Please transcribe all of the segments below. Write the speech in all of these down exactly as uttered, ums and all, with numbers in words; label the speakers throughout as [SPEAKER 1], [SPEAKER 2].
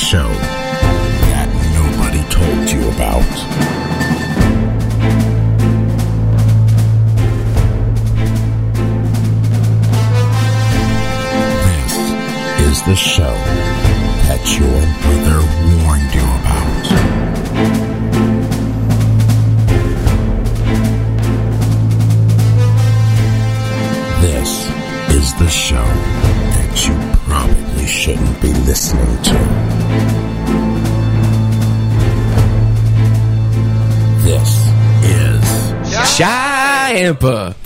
[SPEAKER 1] show that nobody told you about. This is the show that your mother warned you about. This is the show that you probably shouldn't be listening to. This is
[SPEAKER 2] Shy-ampa.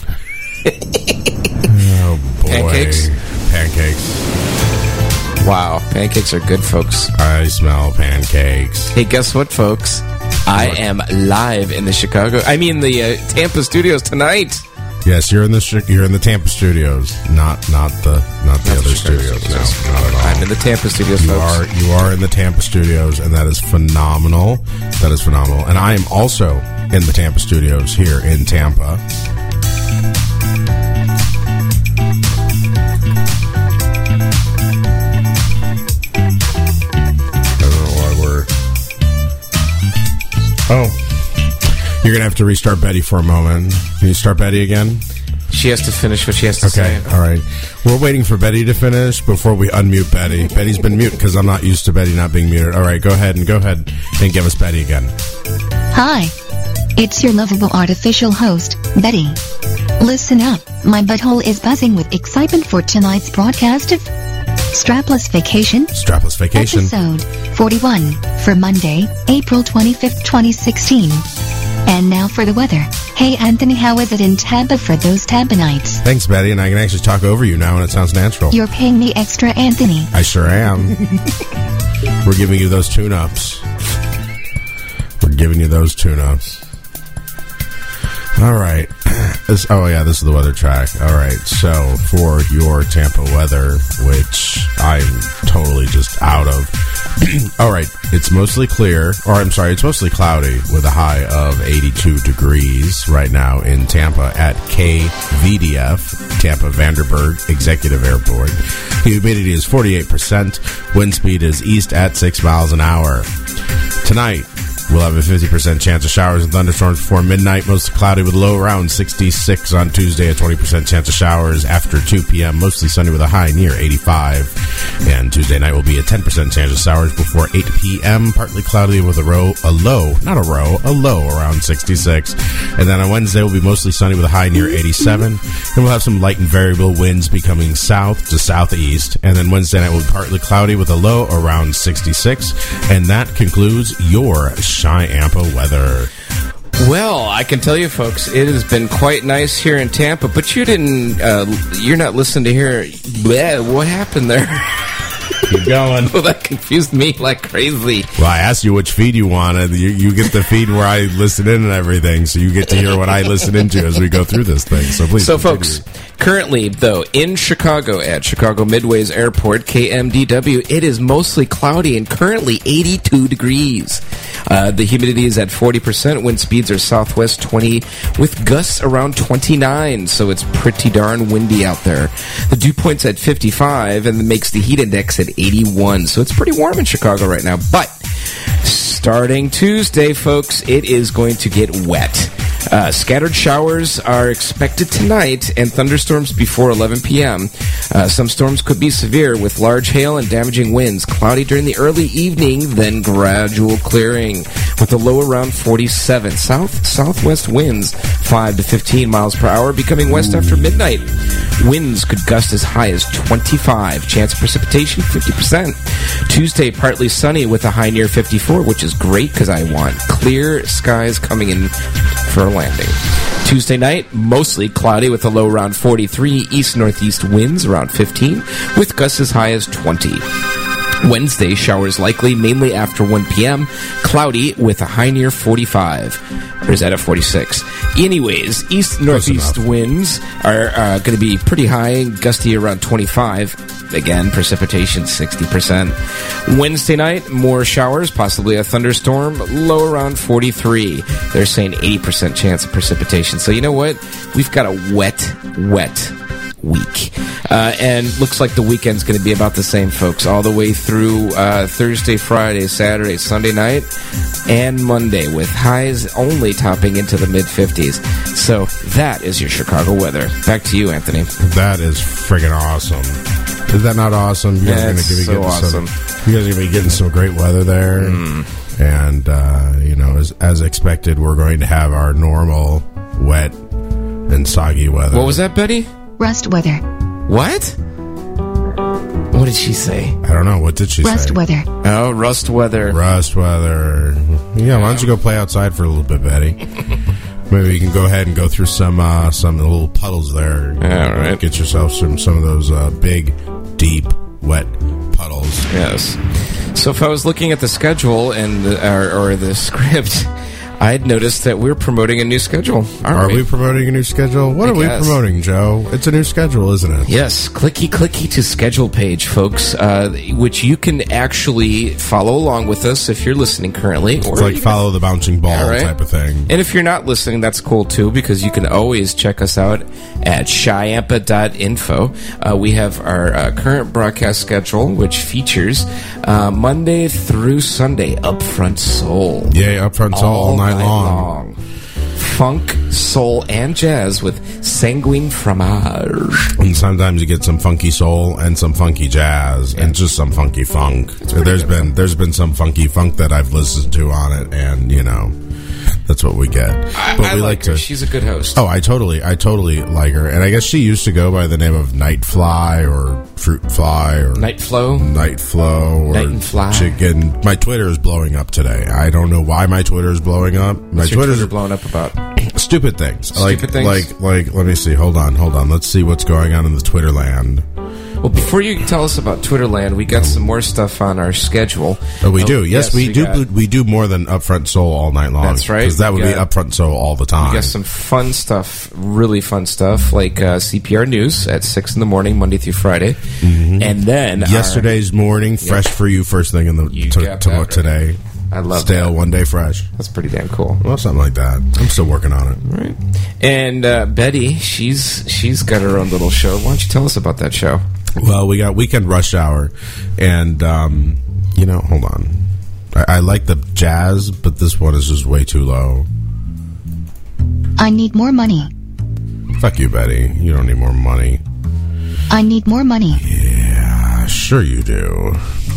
[SPEAKER 1] Oh boy.
[SPEAKER 2] Pancakes?
[SPEAKER 1] Pancakes.
[SPEAKER 2] Wow, pancakes are good, folks.
[SPEAKER 1] I smell pancakes.
[SPEAKER 2] Hey, guess what, folks? I am live in the Chicago, I mean the uh, Tampa studios tonight.
[SPEAKER 1] Yes, you're in the you're in the Tampa studios, not not the not the
[SPEAKER 2] Not
[SPEAKER 1] other
[SPEAKER 2] the Chicago
[SPEAKER 1] studios.
[SPEAKER 2] studios.
[SPEAKER 1] No, not at all.
[SPEAKER 2] I'm in the Tampa studios,
[SPEAKER 1] You
[SPEAKER 2] folks.
[SPEAKER 1] are you are in the Tampa studios, and that is phenomenal. That is phenomenal. And I am also in the Tampa studios here in Tampa. I don't know why we're. Oh, you're gonna have to restart Betty for a moment. Can you start Betty again?
[SPEAKER 2] She has to finish what she has to
[SPEAKER 1] Okay,
[SPEAKER 2] say.
[SPEAKER 1] all right. We're waiting for Betty to finish before we unmute Betty. Betty's been mute because I'm not used to Betty not being muted. All right, go ahead and go ahead and give us Betty again.
[SPEAKER 3] Hi. It's your lovable artificial host, Betty. Listen up, my butthole is buzzing with excitement for tonight's broadcast of Strapless Vacation,
[SPEAKER 1] Strapless Vacation.
[SPEAKER 3] episode forty-one, for Monday, April twenty-fifth, twenty sixteen. And now for the weather. Hey Anthony, how is it in Tampa for those Tampanites?
[SPEAKER 1] Thanks, Betty, and I can actually talk over you now, and it sounds natural.
[SPEAKER 3] You're paying me extra, Anthony.
[SPEAKER 1] I sure am. We're giving you those tune-ups. We're giving you those tune-ups. All right. This, oh, yeah, this is the weather track. All right, so for your Tampa weather, which I'm totally just out of. All right, it's mostly clear, or I'm sorry, it's mostly cloudy with a high of eighty-two degrees right now in Tampa at K V D F, Tampa Vanderburg Executive Airport. Humidity is forty-eight percent. Wind speed is east at six miles an hour. Tonight, we'll have a fifty percent chance of showers and thunderstorms before midnight, mostly cloudy with a low around sixty-six on Tuesday, a twenty percent chance of showers after two p.m., mostly sunny with a high near eighty-five. And Tuesday night will be a ten percent chance of showers before eight p.m., partly cloudy with a, row, a low, not a row, a low around sixty-six. And then on Wednesday, will be mostly sunny with a high near eighty-seven. And we'll have some light and variable winds becoming south to southeast. And then Wednesday night will be partly cloudy with a low around sixty-six. And that concludes your Shy-ampa weather.
[SPEAKER 2] Well, I can tell you, folks, it has been quite nice here in Tampa, but you didn't, uh, you're not listening to hear, bleh, what happened there?
[SPEAKER 1] Keep going.
[SPEAKER 2] Well, that confused me like crazy.
[SPEAKER 1] Well, I asked you which feed you wanted. You, you get the feed where I listen in and everything, so you get to hear what I listen into as we go through this thing. So please.
[SPEAKER 2] So,
[SPEAKER 1] continue.
[SPEAKER 2] folks, currently, though, in Chicago at Chicago Midway's Airport, K M D W, it is mostly cloudy and currently eighty-two degrees. Uh, the humidity is at forty percent. Wind speeds are southwest twenty with gusts around twenty-nine, so it's pretty darn windy out there. The dew point's at fifty-five and it makes the heat index at eighty-one, so it's pretty warm in Chicago right now. But starting Tuesday, folks, it is going to get wet. Uh, scattered showers are expected tonight and thunderstorms before eleven p.m. Uh, some storms could be severe with large hail and damaging winds. Cloudy during the early evening, then gradual clearing with a low around forty-seven. South southwest winds five to fifteen miles per hour, becoming west after midnight. Winds could gust as high as twenty-five. Chance of precipitation fifty percent. Tuesday, partly sunny with a high near fifty-four, which is great because I want clear skies coming in for a landing. Tuesday night, mostly cloudy with a low around forty-three. East-northeast winds around fifteen, with gusts as high as twenty. Wednesday, showers likely, mainly after one p.m. Cloudy with a high near forty-five. Or is that at forty-six? Anyways, east-northeast winds are uh, going to be pretty high, gusty around twenty-five. Again, precipitation sixty percent. Wednesday night, more showers, possibly a thunderstorm, low around forty-three. They're saying eighty percent chance of precipitation. So you know what? We've got a wet, wet week. Uh, and looks like the weekend's going to be about the same, folks, all the way through uh, Thursday, Friday, Saturday, Sunday night, and Monday, with highs only topping into the mid-fifties. So that is your Chicago weather. Back to you, Anthony.
[SPEAKER 1] That is friggin' awesome. Is that not awesome? You guys are
[SPEAKER 2] That's
[SPEAKER 1] gonna be
[SPEAKER 2] so
[SPEAKER 1] getting
[SPEAKER 2] awesome.
[SPEAKER 1] Some, you guys are going to be getting some great weather there.
[SPEAKER 2] Mm.
[SPEAKER 1] And, uh, you know, as, as expected, we're going to have our normal wet and soggy weather.
[SPEAKER 2] What was that, Betty?
[SPEAKER 3] Rust weather.
[SPEAKER 2] What? What did she say?
[SPEAKER 1] I don't know. What did she
[SPEAKER 3] Rust
[SPEAKER 1] say?
[SPEAKER 3] weather.
[SPEAKER 2] Oh, rust weather.
[SPEAKER 1] Rust weather. Yeah, why don't you go play outside for a little bit, Betty? Maybe you can go ahead and go through some uh, some little puddles there.
[SPEAKER 2] All right.
[SPEAKER 1] Get yourself some, some of those uh, big, deep, wet puddles.
[SPEAKER 2] Yes. So if I was looking at the schedule and the, or, or the script, I'd noticed that we're promoting a new schedule. Aren't
[SPEAKER 1] Are
[SPEAKER 2] we?
[SPEAKER 1] we promoting a new schedule? What
[SPEAKER 2] I
[SPEAKER 1] are we
[SPEAKER 2] guess.
[SPEAKER 1] promoting, Joe? It's a new schedule, isn't it?
[SPEAKER 2] Yes, clicky clicky to schedule page, folks, uh, which you can actually follow along with us if you're listening currently. Or
[SPEAKER 1] It's like follow the bouncing ball
[SPEAKER 2] All right.
[SPEAKER 1] type of thing.
[SPEAKER 2] And if you're not listening, that's cool too, because you can always check us out at Chiampa dot info. Uh, we have our uh, current broadcast schedule, which features uh, Monday through Sunday, Upfront Soul.
[SPEAKER 1] Yay, upfront soul all, night, long.
[SPEAKER 2] Funk, soul, and jazz with sanguine fromage.
[SPEAKER 1] And sometimes you get some funky soul and some funky jazz and just some funky funk. There's
[SPEAKER 2] good,
[SPEAKER 1] been there's been some funky funk that I've listened to on it, and you know, that's what we get.
[SPEAKER 2] I,
[SPEAKER 1] But
[SPEAKER 2] I
[SPEAKER 1] we
[SPEAKER 2] like her.
[SPEAKER 1] to.
[SPEAKER 2] She's a good host.
[SPEAKER 1] Oh, I totally, I totally like her, and I guess she used to go by the name of Nightfly or Fruit Fly or
[SPEAKER 2] Night Flow.
[SPEAKER 1] Night Flow or
[SPEAKER 2] Night and Fly.
[SPEAKER 1] Chicken. My Twitter is blowing up today. I don't know why my Twitter is blowing up. My
[SPEAKER 2] What's your
[SPEAKER 1] Twitter's
[SPEAKER 2] Twitter blowing up about?
[SPEAKER 1] stupid things.
[SPEAKER 2] Stupid
[SPEAKER 1] like,
[SPEAKER 2] things?
[SPEAKER 1] Like, like, let me see. Hold on, hold on. Let's see what's going on in the Twitter land.
[SPEAKER 2] Well, before you tell us about Twitterland, we got some more stuff on our schedule.
[SPEAKER 1] Oh, we
[SPEAKER 2] Oh,
[SPEAKER 1] do. Yes,
[SPEAKER 2] yes,
[SPEAKER 1] we,
[SPEAKER 2] we
[SPEAKER 1] do.
[SPEAKER 2] got-
[SPEAKER 1] We do more than Upfront Soul all night long.
[SPEAKER 2] That's right.
[SPEAKER 1] Because that
[SPEAKER 2] We
[SPEAKER 1] would be
[SPEAKER 2] got-
[SPEAKER 1] Upfront Soul all the time.
[SPEAKER 2] We got some fun stuff, really fun stuff, like uh, C P R News at six in the morning, Monday through Friday.
[SPEAKER 1] Mm-hmm.
[SPEAKER 2] And then our-
[SPEAKER 1] Yesterday's morning, fresh for you, first thing in the
[SPEAKER 2] You
[SPEAKER 1] to,
[SPEAKER 2] got
[SPEAKER 1] to
[SPEAKER 2] that
[SPEAKER 1] today.
[SPEAKER 2] I love
[SPEAKER 1] Stale,
[SPEAKER 2] that.
[SPEAKER 1] one day fresh.
[SPEAKER 2] That's pretty damn cool.
[SPEAKER 1] Well, something like that. I'm still working on it.
[SPEAKER 2] Right. And uh, Betty, she's she's got her own little show. Why don't you tell us about that show?
[SPEAKER 1] Well, we got Weekend Rush Hour, and, um, you know, hold on. I, I like the jazz, but this one is just way too low.
[SPEAKER 3] I need more money.
[SPEAKER 1] Fuck you, Betty. You don't need more money.
[SPEAKER 3] I need more money.
[SPEAKER 1] Yeah, sure you do.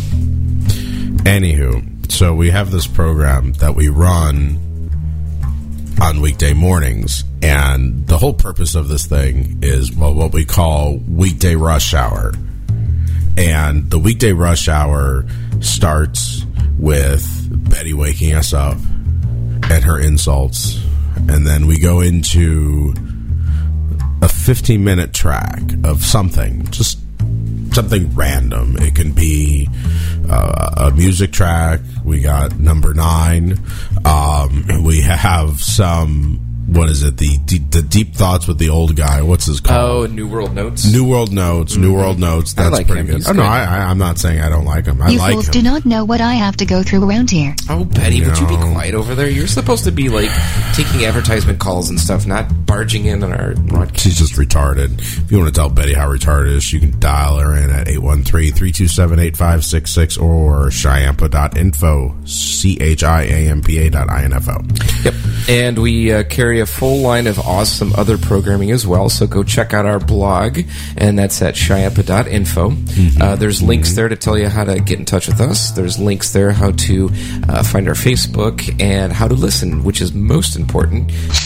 [SPEAKER 1] Anywho, so we have this program that we run on weekday mornings, and the whole purpose of this thing is, well, what we call weekday rush hour. And the weekday rush hour starts with Betty waking us up and her insults, and then we go into a fifteen minute track of something, just something random. It can be uh, a music track. We got number nine. Um, we have some, what is it? The, the the deep thoughts with the old guy. What's his
[SPEAKER 2] Oh,
[SPEAKER 1] called?
[SPEAKER 2] New World Notes.
[SPEAKER 1] New World Notes. New World Notes.
[SPEAKER 2] I
[SPEAKER 1] That's
[SPEAKER 2] like
[SPEAKER 1] pretty
[SPEAKER 2] him.
[SPEAKER 1] good.
[SPEAKER 2] He's
[SPEAKER 1] Oh, no,
[SPEAKER 2] good.
[SPEAKER 1] I, I, I'm not saying I don't like him. I
[SPEAKER 3] You
[SPEAKER 1] like
[SPEAKER 3] fools
[SPEAKER 1] him.
[SPEAKER 3] do not know what I have to go through around here.
[SPEAKER 2] Oh, Betty, would you be
[SPEAKER 1] No.
[SPEAKER 2] quiet over there? You're supposed to be, like, taking advertisement calls and stuff, not barging in on our broadcast.
[SPEAKER 1] She's just retarded. If you want to tell Betty how retarded is, you can dial her in at eight one three, three two seven, eight five six six or chiampa dot info, C H I A M P A dot I N F O.
[SPEAKER 2] Yep. And we uh, carry a full line of awesome other programming as well, so go check out our blog, and that's at chiampa dot info.
[SPEAKER 1] Mm-hmm.
[SPEAKER 2] Uh, there's links there to tell you how to get in touch with us. There's links there how to uh, find our Facebook and how to listen, which is most important.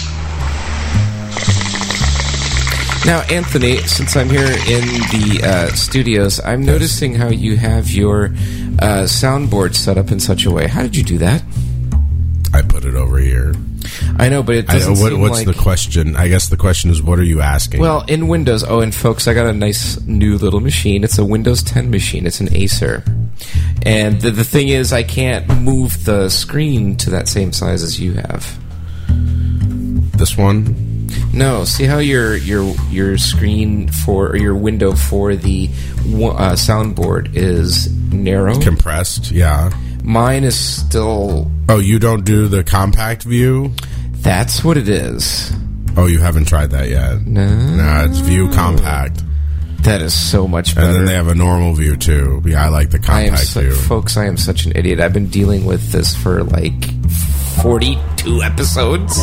[SPEAKER 2] Now, Anthony, since I'm here in the uh, studios, I'm noticing how you have your uh, soundboard set up in such a way. How did you do that?
[SPEAKER 1] I put it over here.
[SPEAKER 2] I know, but it
[SPEAKER 1] I,
[SPEAKER 2] doesn't
[SPEAKER 1] what,
[SPEAKER 2] seem
[SPEAKER 1] what's
[SPEAKER 2] like...
[SPEAKER 1] the question? I guess the question is, what are you asking?
[SPEAKER 2] Well, in Windows... Oh, and folks, I got a nice new little machine. It's a Windows ten machine. It's an Acer. And the, the thing is, I can't move the screen to that same size as you have.
[SPEAKER 1] this one?
[SPEAKER 2] No, see how your your your screen for or your window for the uh, soundboard is narrow.
[SPEAKER 1] Compressed, yeah.
[SPEAKER 2] Mine is still.
[SPEAKER 1] Oh, you don't do the compact view?
[SPEAKER 2] That's what it is.
[SPEAKER 1] Oh, you haven't tried that yet?
[SPEAKER 2] No.
[SPEAKER 1] No, it's View Compact.
[SPEAKER 2] That is so much better.
[SPEAKER 1] And then they have a normal View, too. Yeah, I like the
[SPEAKER 2] I am
[SPEAKER 1] Compact
[SPEAKER 2] so,
[SPEAKER 1] View.
[SPEAKER 2] folks, I am such an idiot. I've been dealing with this for like forty-two episodes.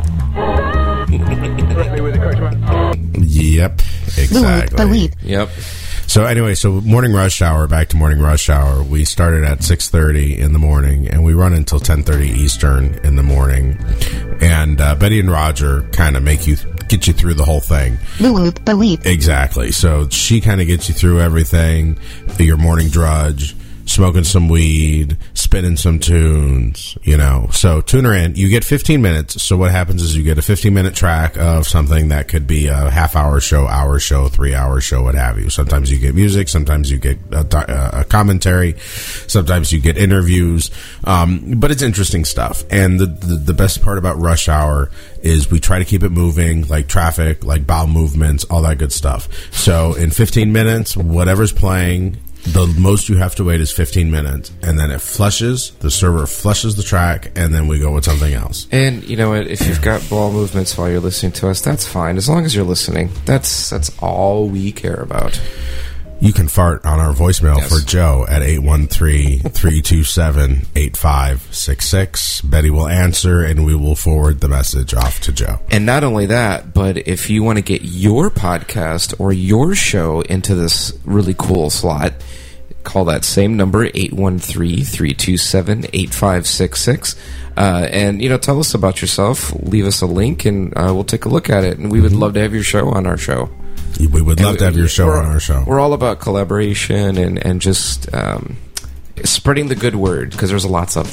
[SPEAKER 1] Yep, exactly.
[SPEAKER 3] Bleep.
[SPEAKER 2] Yep.
[SPEAKER 1] So anyway, so morning rush hour, back to morning rush hour. We started at six thirty in the morning, and we run until ten thirty Eastern in the morning. And uh, Betty and Roger kind of make you get you through the whole thing.
[SPEAKER 3] Bleep. Bleep.
[SPEAKER 1] Exactly. So she kind of gets you through everything, your morning drudge, smoking some weed, spinning some tunes, you know. So tune her in. You get fifteen minutes. So what happens is you get a fifteen-minute track of something that could be a half-hour show, hour show, three-hour show, what have you. Sometimes you get music. Sometimes you get a, a commentary. Sometimes you get interviews. Um, but it's interesting stuff. And the, the, the best part about Rush Hour is we try to keep it moving, like traffic, like bowel movements, all that good stuff. So in fifteen minutes, whatever's playing, the most you have to wait is fifteen minutes, and then it flushes, the server flushes the track, and then we go with something else.
[SPEAKER 2] And you know what? If you've got ball movements while you're listening to us, that's fine. As long as you're listening, that's that's all we care about.
[SPEAKER 1] You can fart on our voicemail
[SPEAKER 2] Yes.
[SPEAKER 1] for Joe at eight one three, three two seven, eight five six six. Betty will answer, and we will forward the message off to Joe.
[SPEAKER 2] And not only that, but if you want to get your podcast or your show into this really cool slot, call that same number, eight one three, three two seven, eight five six six. Uh, and, you know, tell us about yourself. Leave us a link, and uh, we'll take a look at it. And we would love to have your show on our show.
[SPEAKER 1] We would love
[SPEAKER 2] And
[SPEAKER 1] to have your show
[SPEAKER 2] we're-
[SPEAKER 1] on our show.
[SPEAKER 2] We're all about collaboration and, and just um, spreading the good word, because there's lots of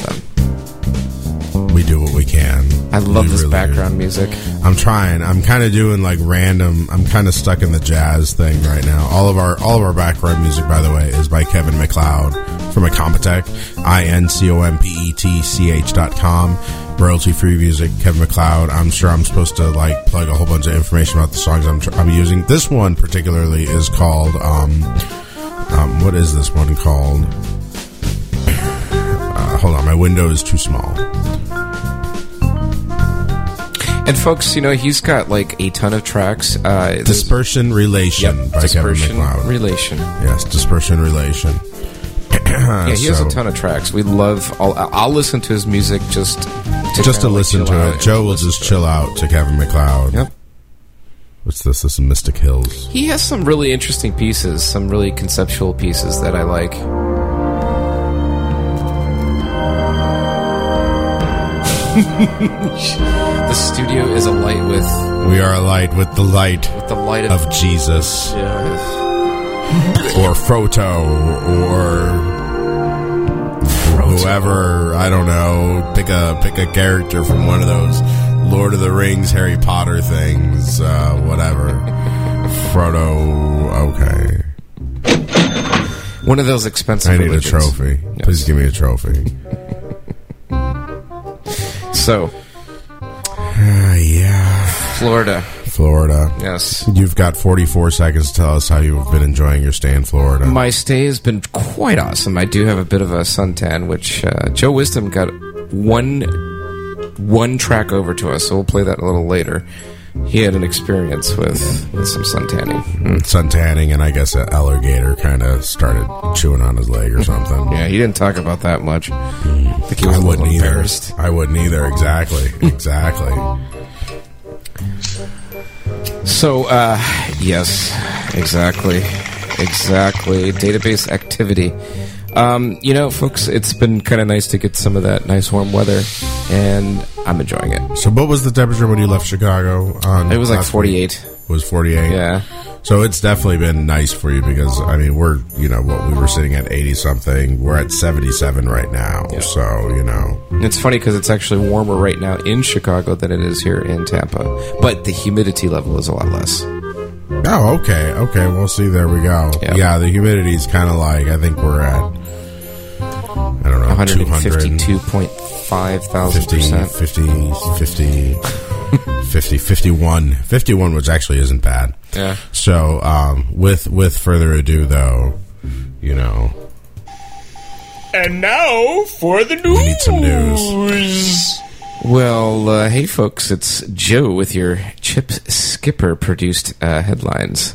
[SPEAKER 2] them.
[SPEAKER 1] We do what we can.
[SPEAKER 2] I love
[SPEAKER 1] We
[SPEAKER 2] this
[SPEAKER 1] really
[SPEAKER 2] background
[SPEAKER 1] do.
[SPEAKER 2] music.
[SPEAKER 1] I'm trying. I'm kind of doing like random. I'm kind of stuck in the jazz thing right now. All of our all of our background music, by the way, is by Kevin MacLeod from Incompetech. I N C O M P E T C H dot com. Royalty free music, Kevin MacLeod. I'm sure I'm supposed to like plug a whole bunch of information about the songs I'm tr- I'm using. This one particularly is called. Um, um, what is this one called? Uh, hold on, my window is too small.
[SPEAKER 2] And folks, you know, he's got like a ton of tracks. Uh, there's-
[SPEAKER 1] Dispersion Relation
[SPEAKER 2] Yep,
[SPEAKER 1] by
[SPEAKER 2] Dispersion
[SPEAKER 1] Kevin MacLeod.
[SPEAKER 2] Relation.
[SPEAKER 1] Yes, Dispersion Relation.
[SPEAKER 2] Yeah, he has
[SPEAKER 1] So,
[SPEAKER 2] a ton of tracks. We love. I'll, I'll listen to his music just to
[SPEAKER 1] Just
[SPEAKER 2] kinda,
[SPEAKER 1] to
[SPEAKER 2] like,
[SPEAKER 1] listen
[SPEAKER 2] chill
[SPEAKER 1] to
[SPEAKER 2] out
[SPEAKER 1] it.
[SPEAKER 2] and
[SPEAKER 1] Joe will
[SPEAKER 2] listen
[SPEAKER 1] just
[SPEAKER 2] to
[SPEAKER 1] chill out to Kevin MacLeod.
[SPEAKER 2] Yep.
[SPEAKER 1] What's this? This is Mystic Hills.
[SPEAKER 2] He has some really interesting pieces, some really conceptual pieces that I like. The studio is alight with
[SPEAKER 1] We are alight with the light
[SPEAKER 2] with the light of,
[SPEAKER 1] of Jesus.
[SPEAKER 2] Yeah.
[SPEAKER 1] Or Frodo, or whoever, I don't know. Pick a pick a character from one of those Lord of the Rings, Harry Potter things, uh, whatever. Frodo, okay.
[SPEAKER 2] One of those expensive.
[SPEAKER 1] I need
[SPEAKER 2] religions.
[SPEAKER 1] a trophy.
[SPEAKER 2] Yes.
[SPEAKER 1] Please give me a trophy.
[SPEAKER 2] So,
[SPEAKER 1] Uh, yeah.
[SPEAKER 2] Florida.
[SPEAKER 1] Florida.
[SPEAKER 2] Yes.
[SPEAKER 1] You've got forty-four seconds to tell us how you've been enjoying your stay in Florida.
[SPEAKER 2] My stay has been quite awesome. I do have a bit of a suntan, which uh, Joe Wisdom got one one track over to us, so we'll play that a little later. He had an experience with, with some suntanning. Mm.
[SPEAKER 1] Suntanning, and I guess an alligator kind of started chewing on his leg or something.
[SPEAKER 2] Yeah, he didn't talk about that much. I think he was
[SPEAKER 1] I
[SPEAKER 2] a little
[SPEAKER 1] wouldn't either.
[SPEAKER 2] embarrassed.
[SPEAKER 1] I wouldn't either. Exactly. Exactly.
[SPEAKER 2] So, uh, yes, exactly. Exactly. Database activity. Um, you know, folks, it's been kind of nice to get some of that nice warm weather, and I'm enjoying it.
[SPEAKER 1] So, what was the temperature when you left Chicago? On
[SPEAKER 2] It was like
[SPEAKER 1] last
[SPEAKER 2] forty-eight.
[SPEAKER 1] week? It was forty-eight.
[SPEAKER 2] Yeah.
[SPEAKER 1] So it's definitely been nice for you because I mean we're you know what we were sitting at eighty something. We're at seventy-seven right now.
[SPEAKER 2] Yeah.
[SPEAKER 1] So you know.
[SPEAKER 2] It's funny because it's actually warmer right now in Chicago than it is here in Tampa, but the humidity level is a lot less.
[SPEAKER 1] Oh, okay, okay. Well, see, there we go.
[SPEAKER 2] Yeah.
[SPEAKER 1] Yeah, the humidity is kind of like I think we're at I don't know
[SPEAKER 2] one
[SPEAKER 1] two hundred
[SPEAKER 2] fifty-two point five thousand
[SPEAKER 1] fifty,
[SPEAKER 2] percent.
[SPEAKER 1] fifty, fifty, fifty, fifty-one. fifty-one, which actually isn't bad.
[SPEAKER 2] Yeah.
[SPEAKER 1] So, um, with with further ado, though, you know,
[SPEAKER 2] And now for the news.
[SPEAKER 1] we need some news.
[SPEAKER 2] Well, uh, hey folks, it's Joe with your Chip Skipper produced uh, headlines.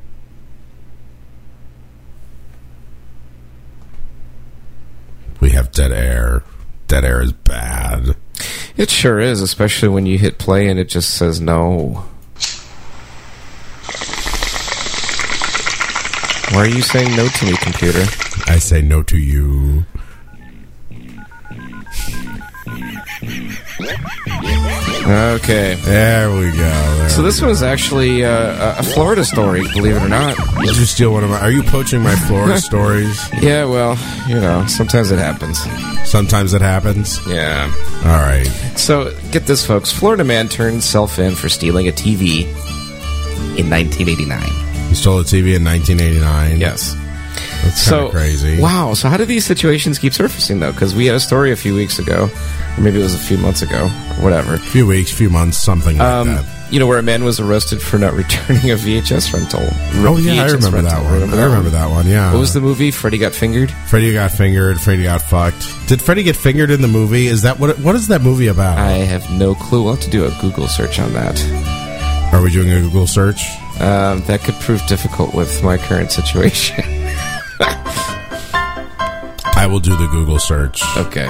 [SPEAKER 1] We have dead air. Dead air is bad.
[SPEAKER 2] It sure is, especially when you hit play and it just says no. Why are you saying no to me, computer?
[SPEAKER 1] I say no to you.
[SPEAKER 2] Okay.
[SPEAKER 1] There we go. There
[SPEAKER 2] so this
[SPEAKER 1] go.
[SPEAKER 2] was actually uh, a Florida story, believe it or not.
[SPEAKER 1] Did you steal one of my... Are you poaching my Florida stories?
[SPEAKER 2] Yeah, well, you know, sometimes it happens.
[SPEAKER 1] Sometimes it happens?
[SPEAKER 2] Yeah.
[SPEAKER 1] All right.
[SPEAKER 2] So, get this, folks. Florida man turned himself in for stealing a T V in nineteen eighty-nine.
[SPEAKER 1] He stole a T V in nineteen eighty-nine?
[SPEAKER 2] Yes.
[SPEAKER 1] That's kind of
[SPEAKER 2] so,
[SPEAKER 1] crazy.
[SPEAKER 2] Wow. So how do these situations keep surfacing, though? Because we had a story a few weeks ago, or maybe it was a few months ago, or whatever.
[SPEAKER 1] A few weeks, few months, something like
[SPEAKER 2] um,
[SPEAKER 1] that.
[SPEAKER 2] You know, where a man was arrested for not returning a V H S rental.
[SPEAKER 1] Oh, yeah,
[SPEAKER 2] V H S
[SPEAKER 1] I remember
[SPEAKER 2] rental.
[SPEAKER 1] that one.
[SPEAKER 2] Remember
[SPEAKER 1] I
[SPEAKER 2] that
[SPEAKER 1] remember
[SPEAKER 2] one?
[SPEAKER 1] that one, yeah.
[SPEAKER 2] What was the movie? Freddy Got Fingered?
[SPEAKER 1] Freddy got fingered. Freddy got fucked. Did Freddy get fingered in the movie? Is that what? What is that movie about?
[SPEAKER 2] I have no clue. We'll have to do a Google search on that.
[SPEAKER 1] Are we doing a Google search?
[SPEAKER 2] Um, that could prove difficult with my current situation.
[SPEAKER 1] I will do the Google search.
[SPEAKER 2] Okay.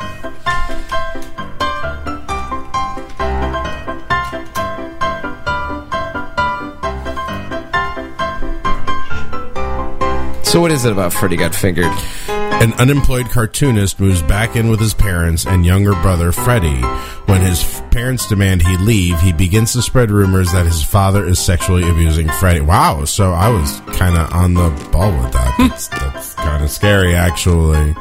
[SPEAKER 2] So what is it about Freddy Got Fingered?
[SPEAKER 1] An unemployed cartoonist moves back in with his parents and younger brother, Freddy. When his f- parents demand he leave, he begins to spread rumors that his father is sexually abusing Freddy. Wow, so I was kind of on the ball with that. That's, that's kind of scary, actually.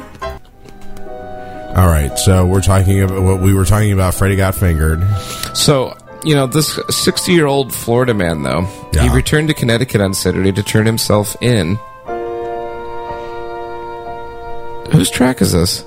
[SPEAKER 1] All right, so we're talking about what we were talking about. Freddy Got Fingered.
[SPEAKER 2] So, you know, this sixty-year-old Florida man, though,
[SPEAKER 1] Yeah.
[SPEAKER 2] he returned to Connecticut on Saturday to turn himself in. Whose track is this?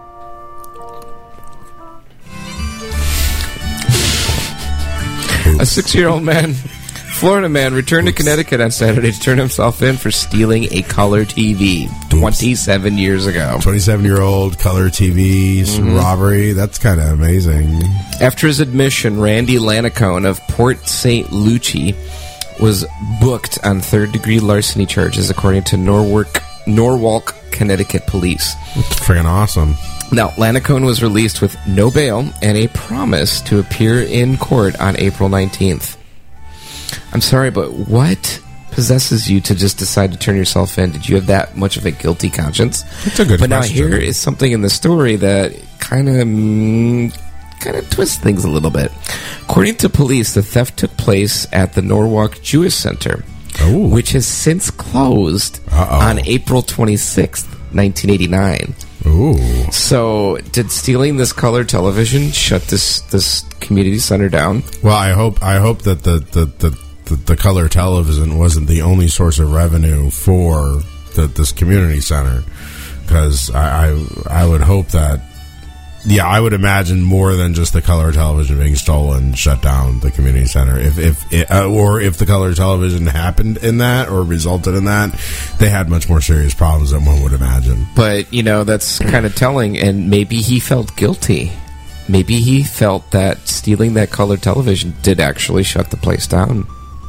[SPEAKER 2] A six-year-old man, Florida man, returned to Connecticut on Saturday to turn himself in for stealing a color T V twenty-seven years ago.
[SPEAKER 1] twenty-seven-year-old color T Vs,
[SPEAKER 2] Mm-hmm.
[SPEAKER 1] robbery. That's kind of amazing.
[SPEAKER 2] After his admission, Randy Lanicone of Port Saint Lucie was booked on third-degree larceny charges, according to Norwalk, Norwalk, Connecticut police.
[SPEAKER 1] It's freaking awesome.
[SPEAKER 2] Now, Lanicone was released with no bail and a promise to appear in court on April nineteenth. I'm sorry, but what possesses you to just decide to turn yourself in? Did you have that much of a guilty conscience?
[SPEAKER 1] That's a good
[SPEAKER 2] but
[SPEAKER 1] question.
[SPEAKER 2] now here is something in the story that kind of mm, kind of twists things a little bit. According to police, the theft took place at the Norwalk Jewish Center,
[SPEAKER 1] Ooh.
[SPEAKER 2] which has since closed
[SPEAKER 1] Uh-oh.
[SPEAKER 2] on April twenty-sixth, nineteen eighty-nine.
[SPEAKER 1] Ooh.
[SPEAKER 2] So, did stealing this color television shut this this community center down?
[SPEAKER 1] Well, I hope I hope that the the, the, the, the color television wasn't the only source of revenue for the, this community center, because I, I I would hope that. Yeah, I would imagine more than just the color television being stolen shut down the community center. If if it, uh, or if the color television happened in that or resulted in that, they had much more serious problems than one would imagine.
[SPEAKER 2] But, you know, that's kind of telling, and maybe he felt guilty. Maybe he felt that stealing that color television did actually shut the place down.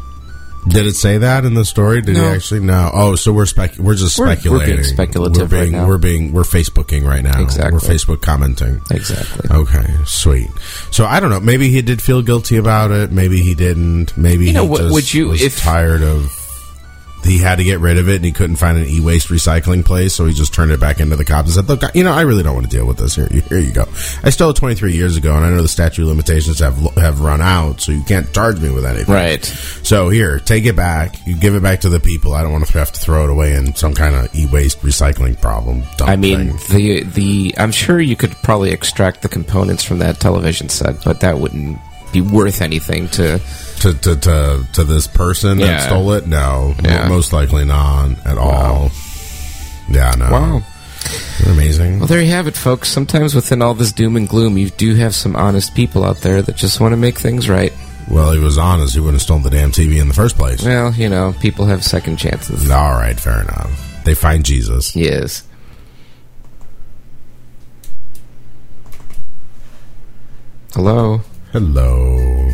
[SPEAKER 1] Did it say that in the story? Did
[SPEAKER 2] No.
[SPEAKER 1] he actually? No. Oh, so we're spec. We're just
[SPEAKER 2] We're- we're
[SPEAKER 1] speculating.
[SPEAKER 2] being speculative
[SPEAKER 1] we're being,
[SPEAKER 2] right now.
[SPEAKER 1] We're being. We're Facebooking right now.
[SPEAKER 2] Exactly.
[SPEAKER 1] We're Facebook commenting.
[SPEAKER 2] Exactly.
[SPEAKER 1] Okay, sweet. So I don't know. Maybe he did feel guilty about it. Maybe he didn't. Maybe
[SPEAKER 2] You know,
[SPEAKER 1] he
[SPEAKER 2] what
[SPEAKER 1] just
[SPEAKER 2] would you-
[SPEAKER 1] was
[SPEAKER 2] if-
[SPEAKER 1] tired of. He had to get rid of it, and he couldn't find an e-waste recycling place, so he just turned it back into the cops and said, "Look, you know, I really don't want to deal with this. Here, here you go. I stole it twenty-three years ago, and I know the statute of limitations have have run out, so you can't charge me with anything.
[SPEAKER 2] Right.
[SPEAKER 1] So here, take it back. You give it back to the people. I don't want to have to throw it away in some kind of e-waste recycling problem. Dump
[SPEAKER 2] I mean,
[SPEAKER 1] thing.
[SPEAKER 2] the the I'm sure you could probably extract the components from that television set, but that wouldn't be worth anything to...
[SPEAKER 1] To, to to to this person
[SPEAKER 2] Yeah.
[SPEAKER 1] that stole it, no,
[SPEAKER 2] Yeah.
[SPEAKER 1] M- most likely not at all. Yeah, no.
[SPEAKER 2] Wow.
[SPEAKER 1] Isn't it amazing.
[SPEAKER 2] Well, there you have it, folks. Sometimes within all this doom and gloom, you do have some honest people out there that just want to make things right.
[SPEAKER 1] Well, he was honest. He wouldn't have stolen the damn T V in the first place.
[SPEAKER 2] Well, you know, people have second chances.
[SPEAKER 1] All right, fair enough. They find Jesus.
[SPEAKER 2] Yes. Hello.
[SPEAKER 1] Hello.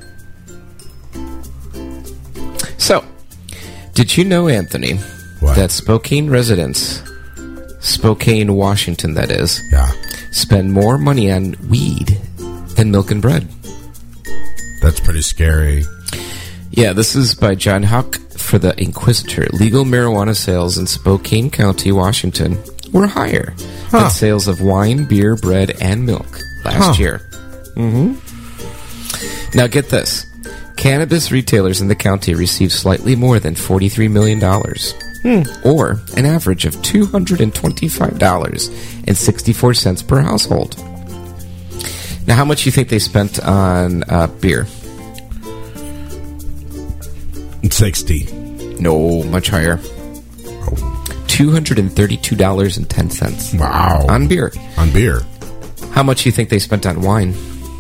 [SPEAKER 2] So, did you know, Anthony,
[SPEAKER 1] What?
[SPEAKER 2] that Spokane residents, Spokane, Washington, that is,
[SPEAKER 1] Yeah.
[SPEAKER 2] spend more money on weed than milk and bread?
[SPEAKER 1] That's pretty scary.
[SPEAKER 2] Yeah, this is by John Huck for the Inquisitor. Legal marijuana sales in Spokane County, Washington, were higher
[SPEAKER 1] Huh.
[SPEAKER 2] than sales of wine, beer, bread, and milk last
[SPEAKER 1] Huh.
[SPEAKER 2] year. Mm-hmm. Now get this. Cannabis retailers in the county received slightly more than forty-three million dollars, hmm. or an average of two hundred twenty-five dollars and sixty-four cents per household. Now, how much do you think they spent on uh, beer?
[SPEAKER 1] sixty.
[SPEAKER 2] No, much higher. two hundred thirty-two dollars and ten cents.
[SPEAKER 1] Wow.
[SPEAKER 2] On beer.
[SPEAKER 1] On beer.
[SPEAKER 2] How much do you think they spent on wine?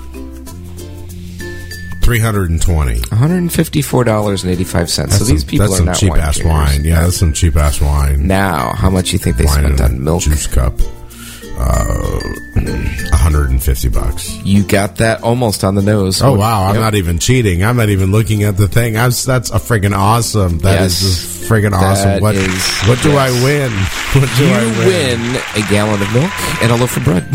[SPEAKER 1] three hundred twenty.
[SPEAKER 2] one hundred fifty-four dollars and eighty-five cents. So
[SPEAKER 1] That's
[SPEAKER 2] these
[SPEAKER 1] some,
[SPEAKER 2] people
[SPEAKER 1] that's
[SPEAKER 2] are
[SPEAKER 1] some
[SPEAKER 2] not
[SPEAKER 1] cheap
[SPEAKER 2] wine
[SPEAKER 1] ass
[SPEAKER 2] drinkers.
[SPEAKER 1] wine. Yeah, that's some cheap ass wine.
[SPEAKER 2] Now, how much do you think they
[SPEAKER 1] wine
[SPEAKER 2] spent
[SPEAKER 1] in a
[SPEAKER 2] on milk?
[SPEAKER 1] juice cup. Uh, one hundred fifty bucks.
[SPEAKER 2] You got that almost on the nose.
[SPEAKER 1] Oh wow! I'm
[SPEAKER 2] Yep.
[SPEAKER 1] not even cheating. I'm not even looking at the thing. I'm, that's a friggin' awesome. That is
[SPEAKER 2] Yes.
[SPEAKER 1] just friggin' awesome.
[SPEAKER 2] That
[SPEAKER 1] What?
[SPEAKER 2] is-
[SPEAKER 1] What do
[SPEAKER 2] yes.
[SPEAKER 1] I win? What do
[SPEAKER 2] You
[SPEAKER 1] I win?
[SPEAKER 2] win a gallon of milk and a loaf of bread.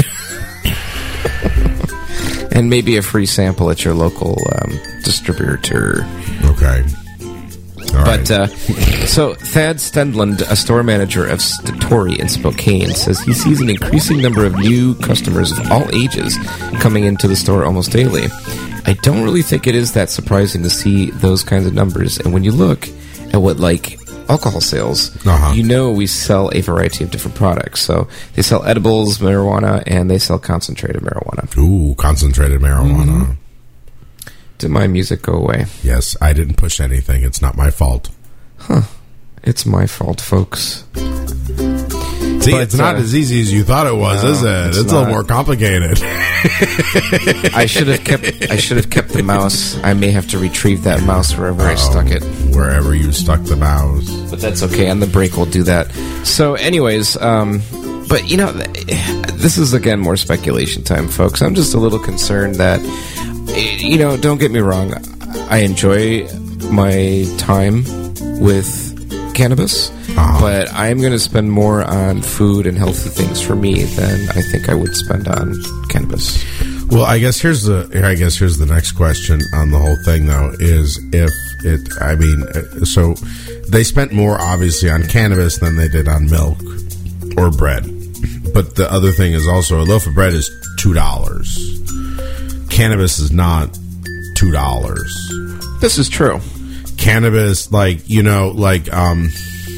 [SPEAKER 2] And maybe a free sample at your local um, distributor.
[SPEAKER 1] Okay. All
[SPEAKER 2] But,
[SPEAKER 1] right.
[SPEAKER 2] uh, so Thad Stendland, a store manager of Statori in Spokane, says he sees an increasing number of new customers of all ages coming into the store almost daily. I don't really think it is that surprising to see those kinds of numbers. And when you look at what, like, alcohol sales,
[SPEAKER 1] Uh-huh.
[SPEAKER 2] you know we sell a variety of different products. So they sell edibles, marijuana, and they sell concentrated marijuana.
[SPEAKER 1] Ooh, concentrated marijuana.
[SPEAKER 2] Mm-hmm. Did my music go away?
[SPEAKER 1] Yes, I didn't push anything. It's not my fault.
[SPEAKER 2] It's my fault, folks.
[SPEAKER 1] See,
[SPEAKER 2] But,
[SPEAKER 1] it's not
[SPEAKER 2] uh,
[SPEAKER 1] as easy as you thought it was,
[SPEAKER 2] no,
[SPEAKER 1] is it?
[SPEAKER 2] it's
[SPEAKER 1] It's, a little
[SPEAKER 2] not.
[SPEAKER 1] more complicated.
[SPEAKER 2] I should have kept. I should have kept the mouse. I may have to retrieve that mouse wherever I stuck it,
[SPEAKER 1] Wherever you stuck the mouse.
[SPEAKER 2] but that's okay. On the break, we'll do that. So, anyways, um, but you know, th- this is again more speculation time, folks. I'm just a little concerned that, eh, you know, don't get me wrong. I enjoy my time with cannabis,
[SPEAKER 1] Uh-huh.
[SPEAKER 2] but I'm going to spend more on food and healthy things for me than I think I would spend on cannabis.
[SPEAKER 1] Well, I guess here's the here, I guess here's the next question on the whole thing, though, is if it. I mean, uh, so they spent more obviously on cannabis than they did on milk or bread. But the other thing is also a loaf of bread is two dollars. Cannabis is not two dollars.
[SPEAKER 2] This is true.
[SPEAKER 1] Cannabis, like, you know, like, um,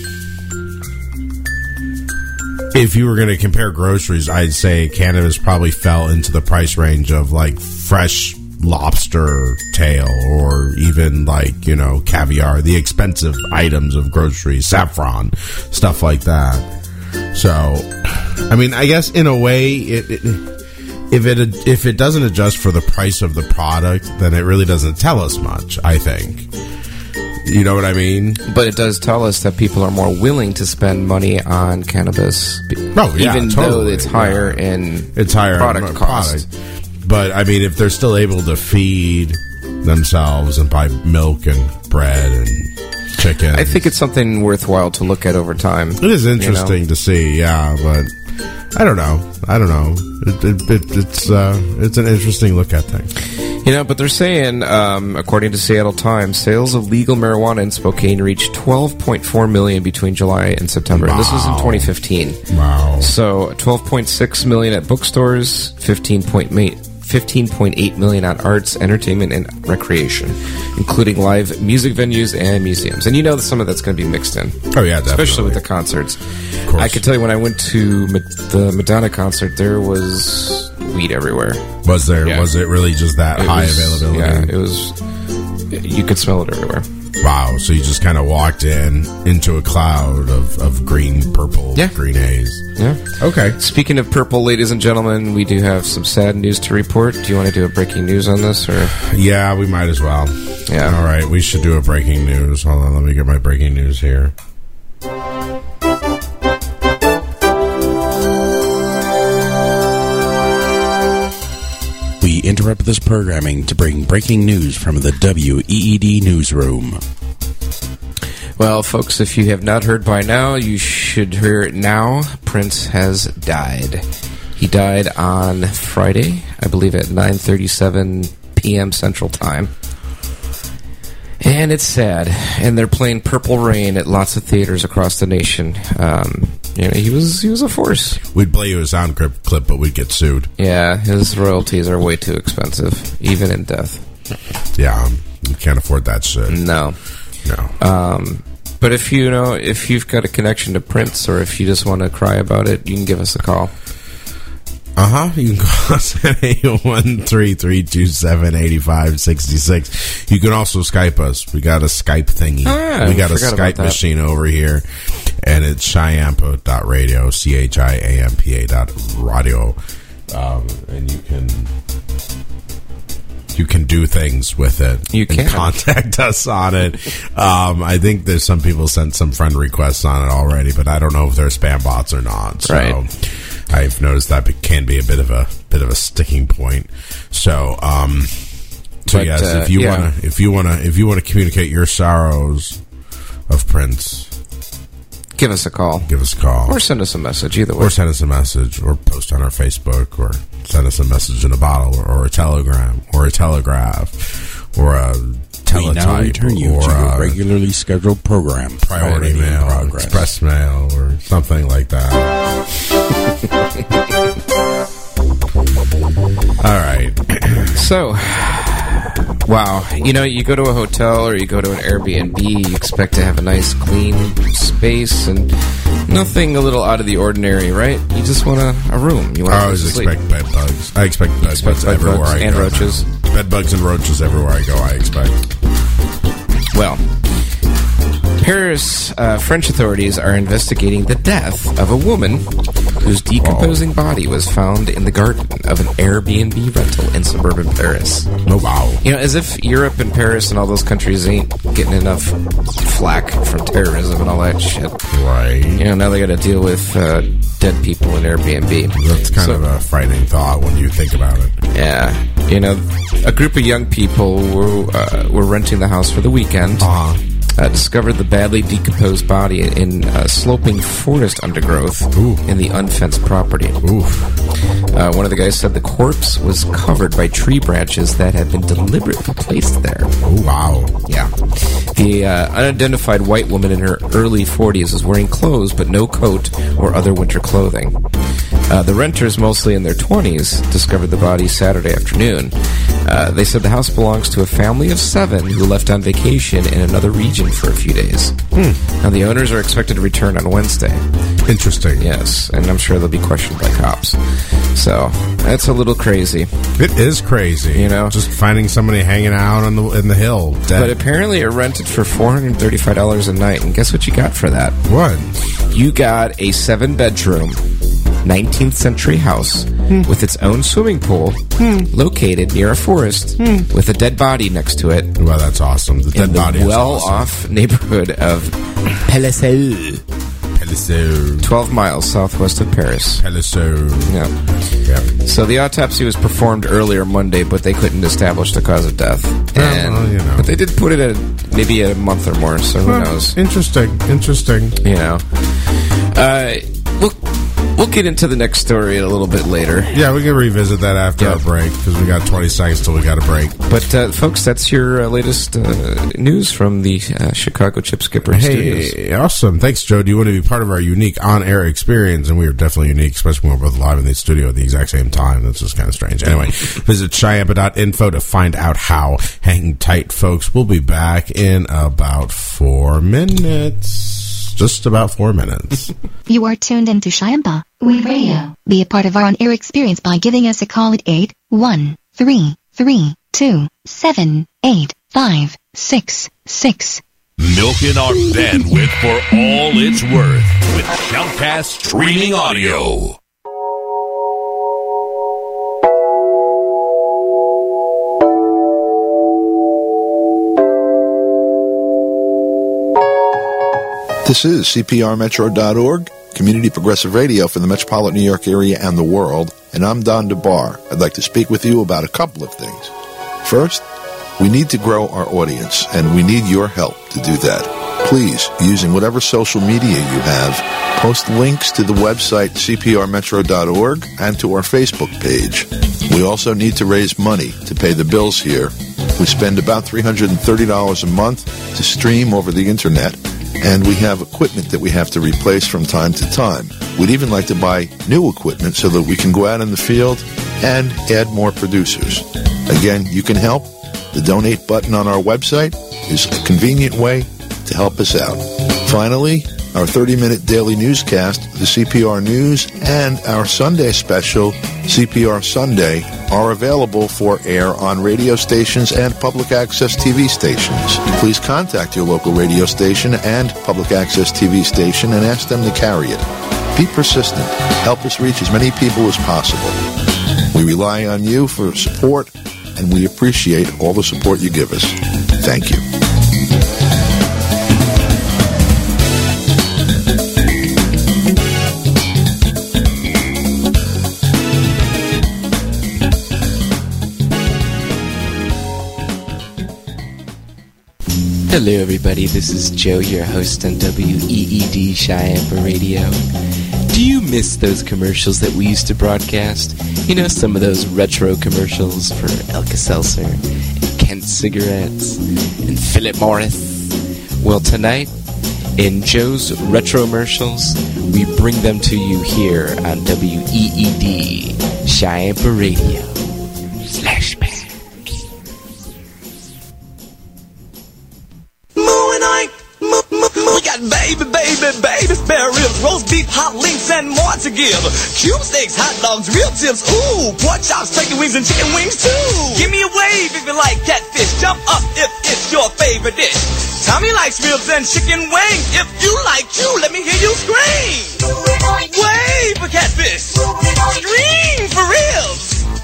[SPEAKER 1] if you were going to compare groceries, I'd say cannabis probably fell into the price range of, like, fresh lobster tail or even, like, you know, caviar, the expensive items of groceries, saffron, stuff like that. So, I mean, I guess in a way, it, it if it if it doesn't adjust for the price of the product, then it really doesn't tell us much, I think. You know what I mean?
[SPEAKER 2] But it does tell us that people are more willing to spend money on cannabis, be-
[SPEAKER 1] Oh, yeah,
[SPEAKER 2] even
[SPEAKER 1] totally,
[SPEAKER 2] though it's higher
[SPEAKER 1] yeah.
[SPEAKER 2] in
[SPEAKER 1] It's higher
[SPEAKER 2] product
[SPEAKER 1] in
[SPEAKER 2] cost.
[SPEAKER 1] product. But, I mean, if they're still able to feed themselves and buy milk and bread and chicken.
[SPEAKER 2] I think it's something worthwhile to look at over time.
[SPEAKER 1] It is interesting
[SPEAKER 2] you know?
[SPEAKER 1] to see, yeah, but I don't know. I don't know. It, it, it, it's uh, it's an interesting look at things.
[SPEAKER 2] You know, but they're saying, um, according to Seattle Times, sales of legal marijuana in Spokane reached twelve point four million between July and September. And this was in
[SPEAKER 1] Wow.
[SPEAKER 2] twenty fifteen.
[SPEAKER 1] Wow.
[SPEAKER 2] So twelve point six million at bookstores, fifteen point eight million on arts, entertainment, and recreation, including live music venues and museums. And you know that some of that's going to be mixed in.
[SPEAKER 1] Oh, yeah, definitely.
[SPEAKER 2] Especially with the concerts.
[SPEAKER 1] Of course.
[SPEAKER 2] I can tell you when I went to Ma- the Madonna concert, there was weed everywhere.
[SPEAKER 1] Was there,
[SPEAKER 2] Yeah.
[SPEAKER 1] was it really just that
[SPEAKER 2] It
[SPEAKER 1] high
[SPEAKER 2] was-
[SPEAKER 1] availability?
[SPEAKER 2] Yeah, it was. You could smell it everywhere.
[SPEAKER 1] Wow. So you just kind of walked in into a cloud of, of green, purple,
[SPEAKER 2] Yeah.
[SPEAKER 1] green haze.
[SPEAKER 2] Yeah.
[SPEAKER 1] Okay.
[SPEAKER 2] Speaking of purple, ladies and gentlemen, we do have some sad news to report. Do you want to do a breaking news on this, or?
[SPEAKER 1] Yeah, we might as well.
[SPEAKER 2] Yeah.
[SPEAKER 1] All right, we should do a breaking news. Hold on, let me get my breaking news here. We
[SPEAKER 4] interrupt this programming to bring breaking news from the W E E D newsroom.
[SPEAKER 2] Well, folks, if you have not heard by now, you should hear it now. Prince has died. He died on Friday, I believe at nine thirty-seven p.m. Central Time. And it's sad. And they're playing Purple Rain at lots of theaters across the nation. Um, you know, he was he was a force.
[SPEAKER 1] We'd play you a sound clip, clip, but we'd get sued.
[SPEAKER 2] Yeah, his royalties are way too expensive, even in death.
[SPEAKER 1] Yeah, um, you can't afford that shit.
[SPEAKER 2] No.
[SPEAKER 1] No.
[SPEAKER 2] Um, but if you know, if you've got a connection to Prince, or if you just want to cry about it, you can give us a call.
[SPEAKER 1] Uh-huh. You can call us at eight one three, three two seven, eight five six six. You can also Skype us. We got a Skype thingy.
[SPEAKER 2] Oh, yeah,
[SPEAKER 1] we got a
[SPEAKER 2] Skype
[SPEAKER 1] machine over here. And it's Chiampa dot radio, C H I A M P A dot radio. Um, and you can... You can do things with it.
[SPEAKER 2] You can
[SPEAKER 1] contact us on it. Um, I think there's some people sent some friend requests on it already, but I don't know if they're spam bots or not. So
[SPEAKER 2] right.
[SPEAKER 1] I've noticed that it can be a bit of a bit of a sticking point. So, um, so
[SPEAKER 2] but,
[SPEAKER 1] yes,
[SPEAKER 2] uh,
[SPEAKER 1] if you
[SPEAKER 2] yeah.
[SPEAKER 1] wanna, if you wanna, if you wanna communicate your sorrows of Prince,
[SPEAKER 2] give us a call.
[SPEAKER 1] give us a call,
[SPEAKER 2] Or send us a message, either way.
[SPEAKER 1] or send us a message, or post on our Facebook, or send us a message in a bottle, or, or a telegram, or a telegraph, or a
[SPEAKER 4] We now
[SPEAKER 1] teletype,
[SPEAKER 4] return you
[SPEAKER 1] or
[SPEAKER 4] to your
[SPEAKER 1] a
[SPEAKER 4] regularly scheduled program.
[SPEAKER 1] priority
[SPEAKER 4] already in
[SPEAKER 1] mail,
[SPEAKER 4] progress.
[SPEAKER 1] express mail, or something like that. All right.
[SPEAKER 2] So, wow. You know, you go to a hotel or you go to an Airbnb, you expect to have a nice, clean space and nothing a little out of the ordinary, right? You just want a, a room. You want
[SPEAKER 1] I
[SPEAKER 2] to
[SPEAKER 1] always
[SPEAKER 2] sleep.
[SPEAKER 1] expect bed bugs. I expect bed
[SPEAKER 2] expect
[SPEAKER 1] bugs
[SPEAKER 2] bed
[SPEAKER 1] everywhere
[SPEAKER 2] bugs
[SPEAKER 1] I
[SPEAKER 2] and
[SPEAKER 1] go.
[SPEAKER 2] roaches.
[SPEAKER 1] Bed bugs and roaches everywhere I go, I expect.
[SPEAKER 2] Well, Paris uh, French authorities are investigating the death of a woman whose decomposing body was found in the garden of an Airbnb rental in suburban Paris.
[SPEAKER 1] Oh, wow.
[SPEAKER 2] You know, as if Europe and Paris and all those countries ain't getting enough flack from terrorism and all that shit.
[SPEAKER 1] Right.
[SPEAKER 2] You know, now they got to deal with uh, dead people in Airbnb.
[SPEAKER 1] That's kind
[SPEAKER 2] So-
[SPEAKER 1] of a frightening thought when you think about it.
[SPEAKER 2] Yeah, you know, a group of young people were uh, were renting the house for the weekend.
[SPEAKER 1] Uh-huh.
[SPEAKER 2] Uh, discovered the badly decomposed body in uh, sloping forest undergrowth
[SPEAKER 1] Ooh.
[SPEAKER 2] in the unfenced property.
[SPEAKER 1] Oof.
[SPEAKER 2] Uh, one of the guys said the corpse was covered by tree branches that had been deliberately placed there.
[SPEAKER 1] Oh, wow.
[SPEAKER 2] Yeah. The uh, unidentified white woman in her early forties was wearing clothes but no coat or other winter clothing. Uh, the renters, mostly in their twenties, discovered the body Saturday afternoon. Uh, they said the house belongs to a family of seven who left on vacation in another region for a few days. Hmm. Now, the owners are expected to return on Wednesday.
[SPEAKER 1] Interesting.
[SPEAKER 2] Yes, and I'm sure they'll be questioned by cops. So, that's a little crazy.
[SPEAKER 1] It is crazy.
[SPEAKER 2] You know?
[SPEAKER 1] Just finding somebody hanging out on the in the hill. Dead.
[SPEAKER 2] But apparently it rented for four hundred thirty-five dollars a night, and guess what you got for that?
[SPEAKER 1] What?
[SPEAKER 2] You got a seven-bedroom, nineteenth century house
[SPEAKER 1] Hmm.
[SPEAKER 2] with its own swimming pool located near a forest
[SPEAKER 1] Hmm.
[SPEAKER 2] with a dead body next to it
[SPEAKER 1] Well, that's awesome. The dead
[SPEAKER 2] in the
[SPEAKER 1] body is
[SPEAKER 2] well-off neighborhood of Pelisseux,
[SPEAKER 1] Pelisseux.
[SPEAKER 2] twelve miles southwest of Paris.
[SPEAKER 1] Pelisseux.
[SPEAKER 2] Yeah.
[SPEAKER 1] Yep.
[SPEAKER 2] So the autopsy was performed earlier Monday, but they couldn't establish the cause of death. And,
[SPEAKER 1] well, you know.
[SPEAKER 2] But they did put it at maybe a month or more, so who
[SPEAKER 1] Well,
[SPEAKER 2] knows?
[SPEAKER 1] Interesting. Interesting.
[SPEAKER 2] You know. Uh, we'll, we'll get into the next story a little bit later.
[SPEAKER 1] Yeah, we can revisit that after
[SPEAKER 2] Yeah.
[SPEAKER 1] our break because we got twenty seconds till we got a break.
[SPEAKER 2] But, uh, folks, that's your uh, latest uh, news from the uh, Chicago Chip Skipper Studios.
[SPEAKER 1] Hey, awesome. Thanks, Joe. Do you want to be part of our unique on-air experience? And we are definitely unique, especially when we're both live in the studio at the exact same time. That's just kind of strange. Anyway, visit Chiampa dot info to find out how. Hang tight, folks. We'll be back in about four minutes. Just about four minutes.
[SPEAKER 3] You are tuned into Chiampa We Radio. Be a part of our on-air experience by giving us a call at eight one three, three two seven, eight five six six.
[SPEAKER 5] Milking our bandwidth for all it's worth with Shoutcast Streaming Audio.
[SPEAKER 6] This is C P R Metro dot org, Community Progressive Radio for the metropolitan New York area and the world, and I'm Don DeBar. I'd like to speak with you about a couple of things. First, we need to grow our audience, and we need your help to do that. Please, using whatever social media you have, post links to the website c p r metro dot org and to our Facebook page. We also need to raise money to pay the bills here. We spend about three hundred thirty dollars a month to stream over the internet, and we have equipment that we have to replace from time to time. We'd even like to buy new equipment so that we can go out in the field and add more producers. Again, you can help. The donate button on our website is a convenient way to help us out. Finally, our thirty-minute daily newscast, the C P R News, and our Sunday special, C P R Sunday, are available for air on radio stations and public access T V stations. Please contact your local radio station and public access T V station and ask them to carry it. Be persistent. Help us reach as many people as possible. We rely on you for support, and we appreciate all the support you give us. Thank you.
[SPEAKER 2] Hello, everybody. This is Joe, your host on W E E D Cheyenne Radio. Do you miss those commercials that we used to broadcast? You know, some of those retro commercials for Alka-Seltzer, and Kent Cigarettes, and Philip Morris. Well, tonight, in Joe's Retro-mercials, we bring them to you here on W E E D Cheyenne Radio. Flashback.
[SPEAKER 7] We got baby, baby, baby spare ribs, roast beef, hot links, and more to give. Cube steaks, hot dogs, real tips, ooh, pork chops, turkey wings, and chicken wings too. Give me a wave if you like catfish. Jump up if it's your favorite dish. Tommy likes ribs and chicken wings. If you like you, let me hear you scream. Wave for catfish. Scream for ribs.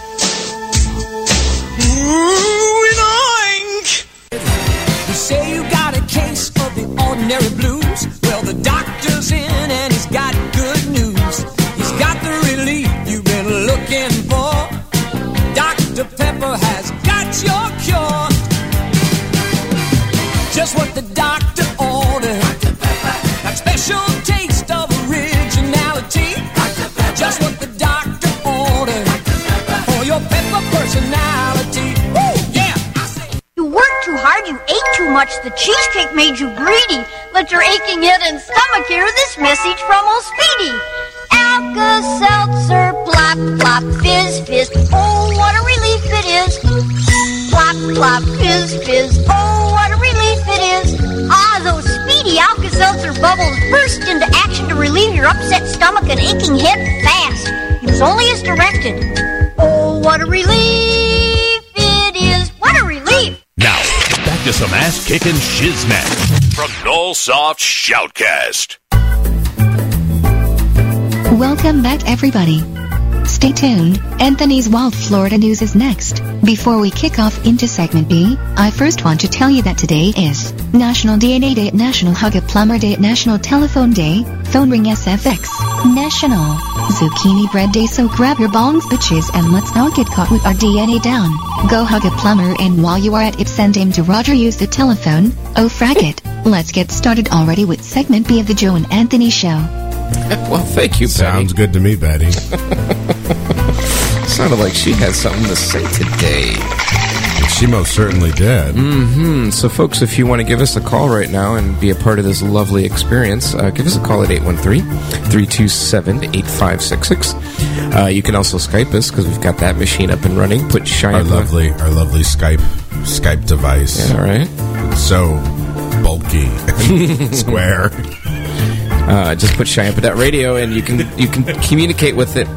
[SPEAKER 7] Ooh, oink.
[SPEAKER 8] You say you got a case of the ordinary blues. Well, the doctor's in and he's got good news. He's got the relief you've been looking for. Doctor Pepper has got your cure. Just what the doctor ordered. Doctor Pepper. That special taste of originality. Doctor Pepper. Just what the doctor ordered. Doctor Pepper. For your pepper personality. Woo, yeah.
[SPEAKER 9] You worked too hard, you ate too much, the cheesecake made you greedy. Let your aching head and stomach hear this message from old Speedy. Alka-Seltzer, plop, plop, fizz, fizz, oh, what a relief it is. Plop, plop, fizz, fizz, oh, what a relief it is. Ah, those Speedy Alka-Seltzer bubbles burst into action to relieve your upset stomach and aching head fast. Use only as directed. Oh, what a relief it is. What a relief.
[SPEAKER 5] Now, back to some ass-kicking shiznit from Nullsoft Shoutcast.
[SPEAKER 3] Welcome back, everybody. Stay tuned. Anthony's Wild Florida News is next. Before we kick off into segment B, I first want to tell you that today is National D N A Day, National Hug a Plumber Day, National Telephone Day, Phone Ring S F X, National Zucchini Bread Day. So grab your bongs, bitches, and let's not get caught with our D N A down. Go hug a plumber, and while you are at it, send him to Roger. Use the telephone. Oh, frag it. Let's get started already with segment B of the Joe and Anthony Show.
[SPEAKER 2] Well, thank you, Betty.
[SPEAKER 1] Sounds good to me, Betty.
[SPEAKER 2] Sounded like she had something to say today.
[SPEAKER 1] She most certainly did.
[SPEAKER 2] Mm-hmm. So, folks, if you want to give us a call right now and be a part of this lovely experience, uh, give us a call at eight one three, three two seven, eight five six six. Uh, you can also Skype us because we've got that machine up and running. Put Cheyenne.
[SPEAKER 1] Our lovely, our lovely Skype Skype device.
[SPEAKER 2] Yeah, all right.
[SPEAKER 1] It's so bulky and square.
[SPEAKER 2] Uh, just put Cheyenne Pedet Radio, and you can you can communicate with it.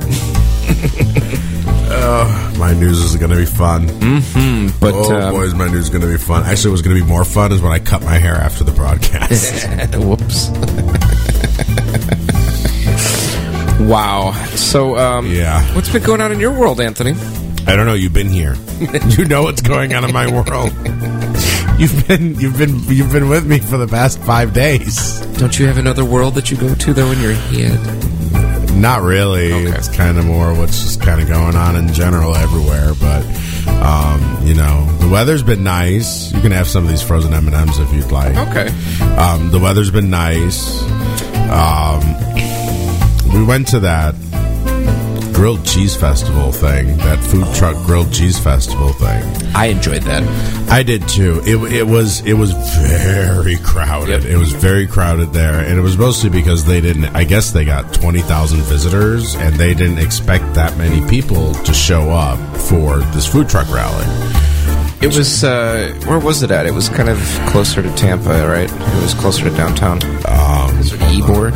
[SPEAKER 1] Oh, my news is going to be fun.
[SPEAKER 2] Mm-hmm. But
[SPEAKER 1] oh,
[SPEAKER 2] um,
[SPEAKER 1] boys, my news is going to be fun. Actually, what's going to be more fun is when I cut my hair after the broadcast.
[SPEAKER 2] Whoops. Wow. So, um,
[SPEAKER 1] yeah.
[SPEAKER 2] What's been going on in your world, Anthony?
[SPEAKER 1] I don't know. You've been here. You know what's going on in my world. You've been you've been you've been with me for the past five days.
[SPEAKER 2] Don't you have another world that you go to though in your head?
[SPEAKER 1] Not really. Okay. It's kind of more what's just kind of going on in general everywhere. But um, you know, the weather's been nice. You can have some of these frozen M and M's if you'd like.
[SPEAKER 2] Okay.
[SPEAKER 1] Um, the weather's been nice. Um, we went to that grilled cheese festival thing, that food truck grilled cheese festival thing.
[SPEAKER 2] I enjoyed that.
[SPEAKER 1] I did too. It, it was it was very crowded.
[SPEAKER 2] Yep.
[SPEAKER 1] It was very crowded there, and it was mostly because they didn't. I guess they got twenty thousand visitors, and they didn't expect that many people to show up for this food truck rally.
[SPEAKER 2] It was uh, where was it at? It was kind of closer to Tampa, right? It was closer to downtown.
[SPEAKER 1] Um,
[SPEAKER 2] Is it Ybor?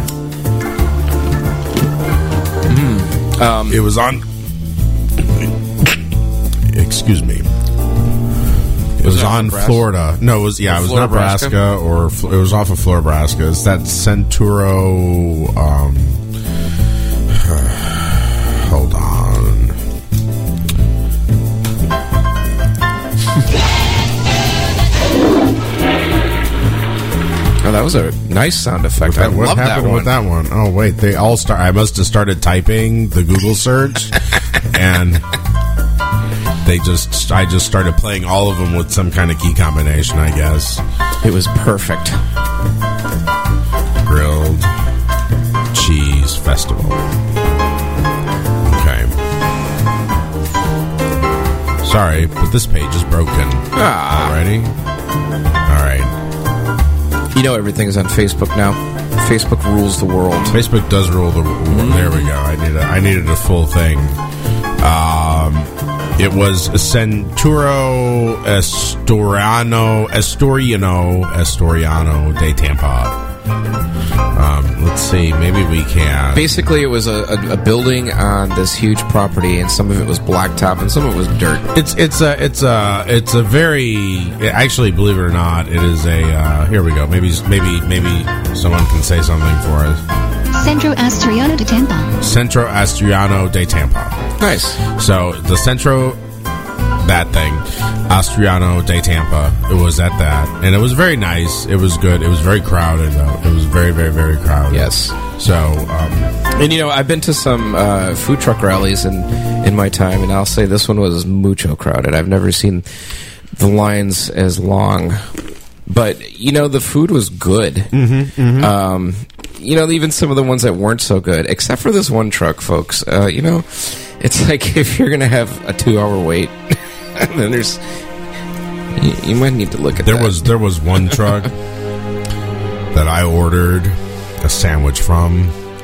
[SPEAKER 2] Mm. Um,
[SPEAKER 1] it was on. Excuse me. It was, was on Nebraska? Florida. No, it was yeah. It was Nebraska, Nebraska or it was off of Florida, Nebraska. It's that Centuro. Um, hold on.
[SPEAKER 2] Oh, that was a nice sound effect.
[SPEAKER 1] That,
[SPEAKER 2] I
[SPEAKER 1] what
[SPEAKER 2] love
[SPEAKER 1] happened
[SPEAKER 2] that one.
[SPEAKER 1] with that one? Oh, wait. They all start. I must have started typing the Google search, and they just. I just started playing all of them with some kind of key combination, I guess.
[SPEAKER 2] It was perfect.
[SPEAKER 1] Grilled Cheese Festival. Okay. Sorry, but this page is broken
[SPEAKER 2] ah.
[SPEAKER 1] already. All right.
[SPEAKER 2] You know everything is on Facebook now. Facebook rules the world.
[SPEAKER 1] Facebook does rule the world. Mm-hmm. There we go. I needed a, I needed a full thing. Um, it was Centuro Estoriano Estoriano Estoriano de Tampa. Um, let's see. Maybe we can.
[SPEAKER 2] Basically, it was a, a, a building on this huge property, and some of it was blacktop, and some of it was dirt.
[SPEAKER 1] It's it's a it's a it's a very actually, believe it or not, it is a. Uh, here we go. Maybe maybe maybe someone can say something for us.
[SPEAKER 3] Centro Asturiano de Tampa.
[SPEAKER 1] Centro Asturiano de Tampa.
[SPEAKER 2] Nice.
[SPEAKER 1] So the Centro. That thing, Asturiano de Tampa. It was at that, and it was very nice. It was good. It was very crowded, though. It was very, very, very crowded.
[SPEAKER 2] Yes.
[SPEAKER 1] So, um,
[SPEAKER 2] and you know, I've been to some uh, food truck rallies in in my time, and I'll say this one was mucho crowded. I've never seen the lines as long, but you know, the food was good.
[SPEAKER 1] Mm-hmm, mm-hmm.
[SPEAKER 2] Um, you know, even some of the ones that weren't so good, except for this one truck, folks. Uh, you know, it's like if you're going to have a two-hour wait. And then there's, you, you might need to look at
[SPEAKER 1] there
[SPEAKER 2] that.
[SPEAKER 1] was there was one truck that I ordered a sandwich from,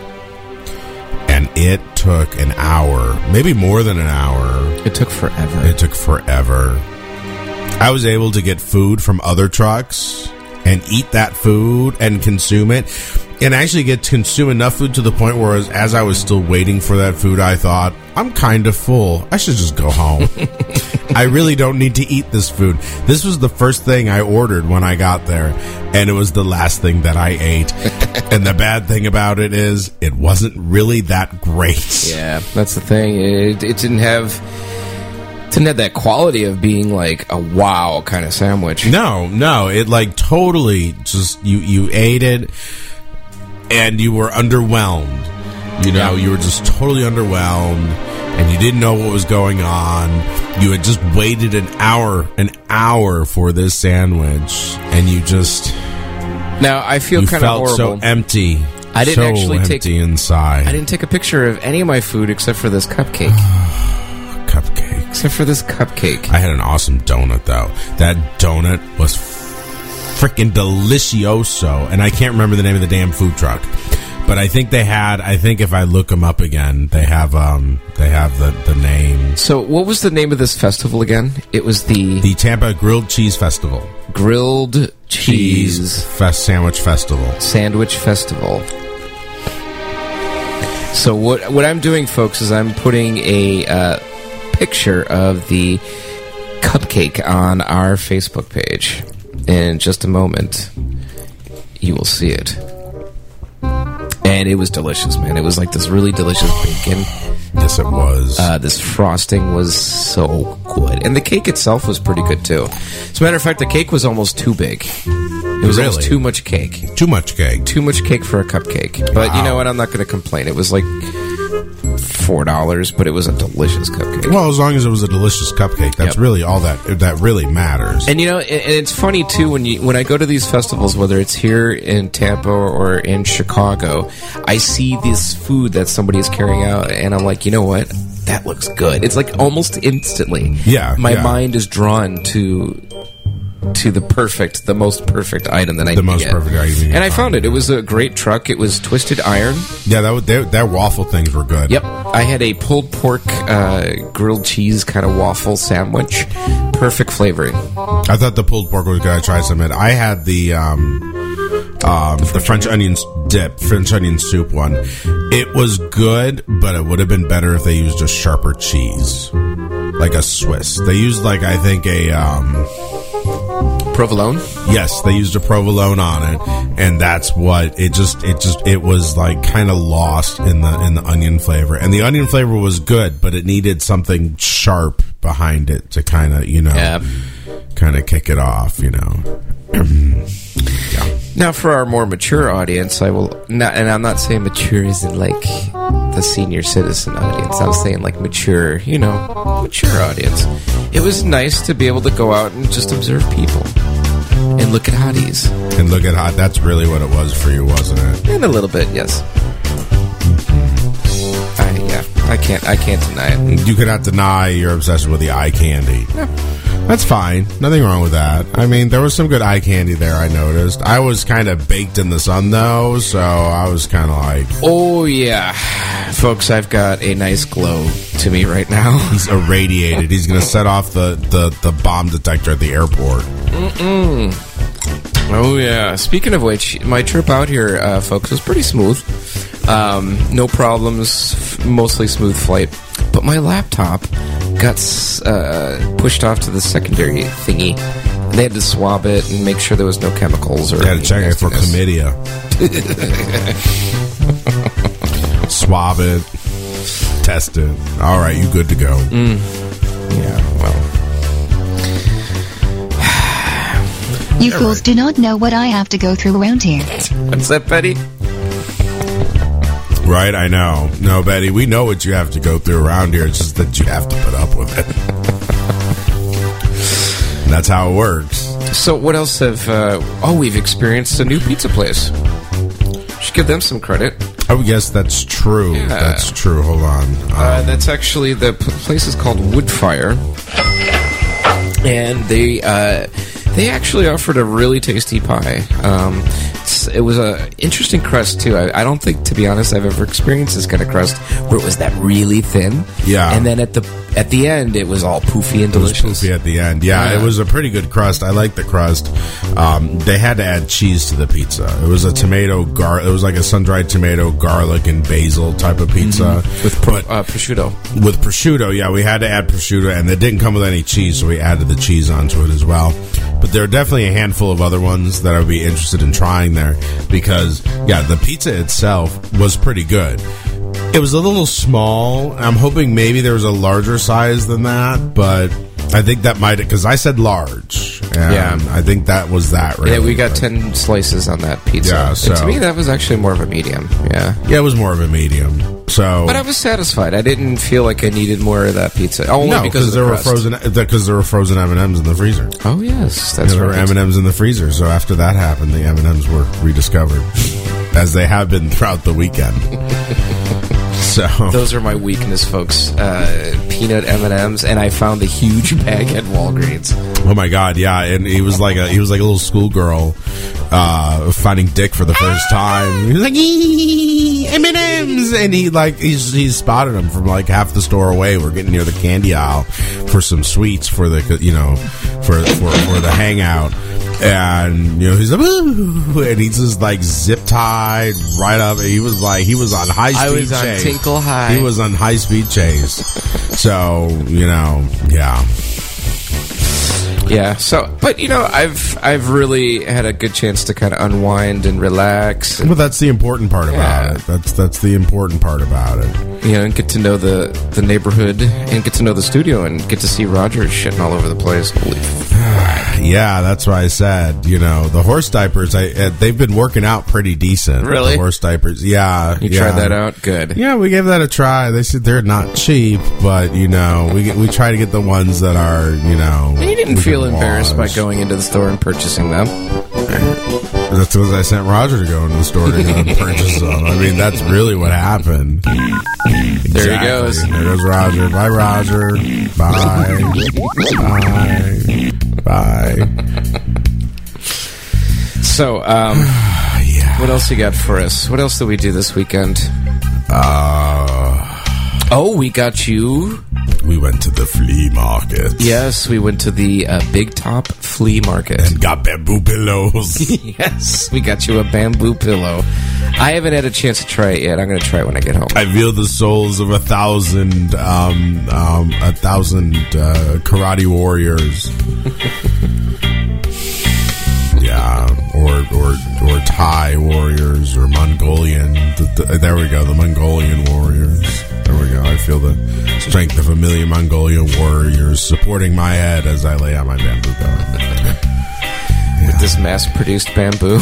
[SPEAKER 1] and it took an hour, maybe more than an hour.
[SPEAKER 2] It took forever.
[SPEAKER 1] It took forever. I was able to get food from other trucks and eat that food and consume it, and actually get to consume enough food to the point where as, as I was still waiting for that food, I thought, I'm kind of full. I should just go home. I really don't need to eat this food. This was the first thing I ordered when I got there, and it was the last thing that I ate. And the bad thing about it is it wasn't really that great.
[SPEAKER 2] Yeah, that's the thing. It, it didn't have... didn't have that quality of being like a wow kind of sandwich.
[SPEAKER 1] No, no. It like totally just, you, you ate it and you were underwhelmed. You know, yeah. You were just totally underwhelmed and you didn't know what was going on. You had just waited an hour, an hour for this sandwich, and you just...
[SPEAKER 2] Now, I feel kind of horrible.
[SPEAKER 1] You felt so empty.
[SPEAKER 2] I didn't
[SPEAKER 1] so
[SPEAKER 2] actually
[SPEAKER 1] empty
[SPEAKER 2] take,
[SPEAKER 1] inside.
[SPEAKER 2] I didn't take a picture of any of my food except for this cupcake.
[SPEAKER 1] Cupcake.
[SPEAKER 2] Except for this cupcake.
[SPEAKER 1] I had an awesome donut, though. That donut was freaking delicioso, and I can't remember the name of the damn food truck. But I think they had. I think if I look them up again, they have. Um, they have the, the name.
[SPEAKER 2] So, what was the name of this festival again? It was the
[SPEAKER 1] the Tampa Grilled Cheese Festival.
[SPEAKER 2] Grilled Cheese,
[SPEAKER 1] cheese Fest Sandwich Festival.
[SPEAKER 2] Sandwich Festival. So what what I'm doing, folks, is I'm putting a uh, picture of the cupcake on our Facebook page. In just a moment, you will see it. And it was delicious, man. It was like this really delicious bacon
[SPEAKER 1] Yes, it was.
[SPEAKER 2] Uh, this frosting was so good. And the cake itself was pretty good, too. As a matter of fact, the cake was almost too big. It was
[SPEAKER 1] Really?
[SPEAKER 2] almost too much cake.
[SPEAKER 1] Too much cake.
[SPEAKER 2] Too much cake for a cupcake. But you
[SPEAKER 1] Wow.
[SPEAKER 2] know what? I'm not going to complain. It was like four dollars, but it was a delicious cupcake.
[SPEAKER 1] Well, as long as it was a delicious cupcake, that's
[SPEAKER 2] Yep.
[SPEAKER 1] really all that that really matters.
[SPEAKER 2] And you know, and and it's funny too when you when I go to these festivals, whether it's here in Tampa or in Chicago, I see this food that somebody is carrying out, and I'm like, you know what? That looks good. It's like almost instantly.
[SPEAKER 1] Yeah,
[SPEAKER 2] my
[SPEAKER 1] yeah.
[SPEAKER 2] mind is drawn to to the perfect, the most perfect item that I
[SPEAKER 1] The
[SPEAKER 2] can
[SPEAKER 1] most
[SPEAKER 2] get.
[SPEAKER 1] perfect item you can
[SPEAKER 2] And I
[SPEAKER 1] find,
[SPEAKER 2] found it. It was a great truck. It was twisted iron.
[SPEAKER 1] Yeah, that would, that, that waffle things were good.
[SPEAKER 2] Yep. I had a pulled pork, uh, grilled cheese kind of waffle sandwich. Perfect flavoring.
[SPEAKER 1] I thought the pulled pork was good. I tried some of it. I had the um, um, the French onion dip, French onion soup one. It was good, but it would have been better if they used a sharper cheese, like a Swiss. They used like I think a um,
[SPEAKER 2] Provolone?
[SPEAKER 1] yes, they used a provolone on it, and that's what it just it just it was like kind of lost in the in the onion flavor. And the onion flavor was good, but it needed something sharp behind it to kind of you know
[SPEAKER 2] Yeah.
[SPEAKER 1] kind of kick it off, you know.
[SPEAKER 2] Now, for our more mature audience, I will not, and I'm not saying mature as in like the senior citizen audience. I'm saying like mature, you know, mature audience. It was nice to be able to go out and just observe people and look at hotties.
[SPEAKER 1] And look at how that's really what it was for you, wasn't it?
[SPEAKER 2] And a little bit, yes. I, yeah, I can't, I can't deny it.
[SPEAKER 1] You cannot deny your obsession with the eye candy. That's fine. Nothing wrong with that. I mean, there was some good eye candy there, I noticed. I was kind of baked in the sun, though, so I was kind of like...
[SPEAKER 2] Oh, yeah. Folks, I've got a nice glow to me right now.
[SPEAKER 1] He's irradiated. He's going to set off the, the, the bomb detector at the airport.
[SPEAKER 2] Mm-mm. Oh, yeah. Speaking of which, my trip out here, uh, folks, was pretty smooth. Um, no problems, f- mostly smooth flight. But my laptop got uh, pushed off to the secondary thingy. They had to swab it and make sure there was no chemicals or
[SPEAKER 1] You had to check it for
[SPEAKER 2] nastiness.
[SPEAKER 1] chlamydia. Swab it. Test it. All right, you good to go.
[SPEAKER 2] Mm. Yeah, well.
[SPEAKER 3] You fools do not know what I have to go through around here.
[SPEAKER 2] What's that, Betty?
[SPEAKER 1] Right, I know. No, Betty, we know what you have to go through around here. It's just that you have to put up with it. And that's how it works.
[SPEAKER 2] So what else have... Uh, oh, we've experienced a new pizza place. Should give them some credit.
[SPEAKER 1] Oh, yes, that's true.
[SPEAKER 2] Yeah.
[SPEAKER 1] That's true. Hold on. Um,
[SPEAKER 2] Uh, that's actually... The p- place is called Woodfire. And they... Uh, They actually offered a really tasty pie. Um, it's, it was a interesting crust too. I, I don't think, to be honest, I've ever experienced this kind of crust where it was that really thin.
[SPEAKER 1] Yeah.
[SPEAKER 2] And then at the at the end, it was all poofy and
[SPEAKER 1] It was
[SPEAKER 2] delicious.
[SPEAKER 1] poofy at the end. Yeah,
[SPEAKER 2] Yeah.
[SPEAKER 1] it was a pretty good crust. I like the crust. Um, they had to add cheese to the pizza. It was a tomato gar. It was like a sun-dried tomato, garlic, and basil type of pizza
[SPEAKER 2] with pro- uh, prosciutto.
[SPEAKER 1] With prosciutto, yeah, we had to add prosciutto, and it didn't come with any cheese, so we added the cheese onto it as well. But there are definitely a handful of other ones that I would be interested in trying there because, yeah, the pizza itself was pretty good. It was a little small. I'm hoping maybe there was a larger size than that, but I think that might, because I said large. And
[SPEAKER 2] Yeah.
[SPEAKER 1] I think that was that, right?
[SPEAKER 2] Yeah, we got ten slices on that pizza.
[SPEAKER 1] Yeah,
[SPEAKER 2] And
[SPEAKER 1] so-
[SPEAKER 2] to me, that was actually more of a medium. Yeah.
[SPEAKER 1] Yeah, it was more of a medium. So,
[SPEAKER 2] But I was satisfied. I didn't feel like I needed more of that pizza. Only
[SPEAKER 1] no,
[SPEAKER 2] because of the
[SPEAKER 1] there were
[SPEAKER 2] crust.
[SPEAKER 1] frozen because there were frozen M and M's in the freezer.
[SPEAKER 2] Oh, yes. That's
[SPEAKER 1] there were
[SPEAKER 2] right.
[SPEAKER 1] M and M's in the freezer. So after that happened, the M and M's were rediscovered, as they have been throughout the weekend. So
[SPEAKER 2] Those are my weakness, folks. Uh, peanut M and M's, and I found the huge bag at Walgreens.
[SPEAKER 1] oh my god, yeah, and he was like a he was like a little schoolgirl uh, finding dick for the first time. He was like "Eee, M and M's, and he like he's he spotted him from like half the store away. We're getting near the candy aisle for some sweets for the you know for for, for the hangout. And you know he's like, "Ooh," and he's just like zip tied right up. He was like he was on high speed
[SPEAKER 2] I was on
[SPEAKER 1] chase.
[SPEAKER 2] Tinkle High.
[SPEAKER 1] He was on high speed chase. So you know, yeah.
[SPEAKER 2] Yeah. So, but you know, I've I've really had a good chance to kind of unwind and relax. And,
[SPEAKER 1] Well, that's the important part about
[SPEAKER 2] Yeah.
[SPEAKER 1] it. That's that's the important part about it.
[SPEAKER 2] you know, and get to know the, the neighborhood and get to know the studio and get to see Roger shitting all over the place. Holy fuck.
[SPEAKER 1] Yeah, that's why I said, you know, the horse diapers, I uh, they've been working out pretty decent.
[SPEAKER 2] Really?
[SPEAKER 1] The horse diapers. Yeah.
[SPEAKER 2] You
[SPEAKER 1] yeah.
[SPEAKER 2] tried that out? Good.
[SPEAKER 1] Yeah, we gave that a try. They said they're not cheap, but, you know, we get, we try to get the ones that are, you know.
[SPEAKER 2] And you didn't
[SPEAKER 1] we
[SPEAKER 2] feel
[SPEAKER 1] can
[SPEAKER 2] embarrassed
[SPEAKER 1] wash.
[SPEAKER 2] by going into the store and purchasing them?
[SPEAKER 1] That's because I sent Roger to go into the store to go and purchase them. I mean, that's really what happened.
[SPEAKER 2] There
[SPEAKER 1] Exactly.
[SPEAKER 2] he goes.
[SPEAKER 1] There goes Roger. Bye, Roger. Bye. Bye. Bye.
[SPEAKER 2] So, um,
[SPEAKER 1] yeah.
[SPEAKER 2] what else you got for us? What else did we do this weekend?
[SPEAKER 1] Uh,
[SPEAKER 2] oh, we got you.
[SPEAKER 1] We went to the flea market.
[SPEAKER 2] Yes, we went to the uh, Big Top Flea Market.
[SPEAKER 1] And got bamboo pillows.
[SPEAKER 2] Yes, we got you a bamboo pillow. I haven't had a chance to try it yet. I'm going to try it when I get home.
[SPEAKER 1] I feel the souls of a thousand, um, um, a thousand uh, karate warriors. Yeah, or or or Thai warriors or Mongolian. The, the, there we go, the Mongolian warriors. There we go. I feel the strength of a million Mongolian warriors supporting my head as I lay on my bamboo pillow. Yeah.
[SPEAKER 2] With this mass-produced bamboo.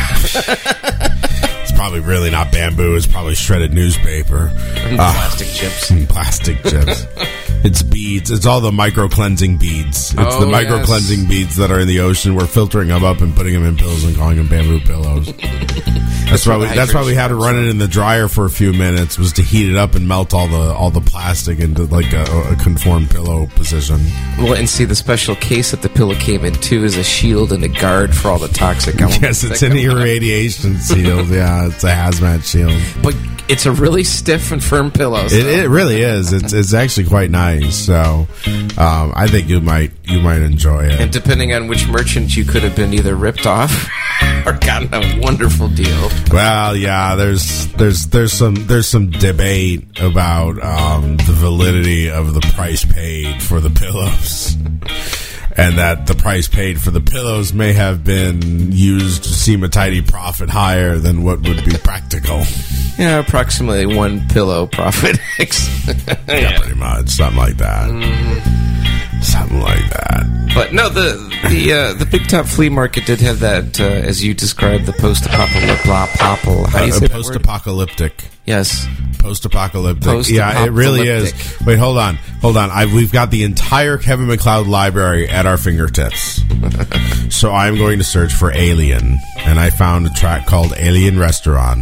[SPEAKER 1] It's probably really not bamboo. It's probably shredded newspaper.
[SPEAKER 2] And
[SPEAKER 1] Uh,
[SPEAKER 2] plastic chips.
[SPEAKER 1] and plastic chips. It's beads. It's all the micro-cleansing beads. It's
[SPEAKER 2] Oh,
[SPEAKER 1] the micro-cleansing
[SPEAKER 2] yes.
[SPEAKER 1] beads that are in the ocean. We're filtering them up and putting them in pills and calling them bamboo pillows. That's why we, that's why we had to run it in the dryer for a few minutes, was to heat it up and melt all the all the plastic into like a, a conformed pillow position.
[SPEAKER 2] Well, and see, the special case that the pillow came in, too, is a shield and a guard for all the toxic elements.
[SPEAKER 1] Yes, it's
[SPEAKER 2] that
[SPEAKER 1] an
[SPEAKER 2] come out.
[SPEAKER 1] irradiation shield. Yeah, it's a hazmat shield.
[SPEAKER 2] But it's a really stiff and firm pillow. So.
[SPEAKER 1] It, it really is. It's it's actually quite nice. So um, I think you might you might enjoy it.
[SPEAKER 2] And depending on which merchant, you could have been either ripped off or gotten a wonderful deal.
[SPEAKER 1] Well, yeah, there's there's there's some there's some debate about um, the validity of the price paid for the pillows, and that the price paid for the pillows may have been used to seem a tidy profit higher than what would be practical.
[SPEAKER 2] Yeah, approximately one pillow profit.
[SPEAKER 1] Yeah, pretty much something like that.
[SPEAKER 2] Mm-hmm.
[SPEAKER 1] Something like that.
[SPEAKER 2] But no, the the uh, the Big Top Flea Market did have that, uh, as you described, the post-apocalyptic. Blah, popple. How do you
[SPEAKER 1] Uh,
[SPEAKER 2] say that word?
[SPEAKER 1] post-apocalyptic.
[SPEAKER 2] Yes.
[SPEAKER 1] Post-apocalyptic. Yeah, it really is. Wait, hold on. Hold on. I, we've got the entire Kevin MacLeod library at our fingertips. So I'm going to search for Alien. And I found a track called Alien Restaurant.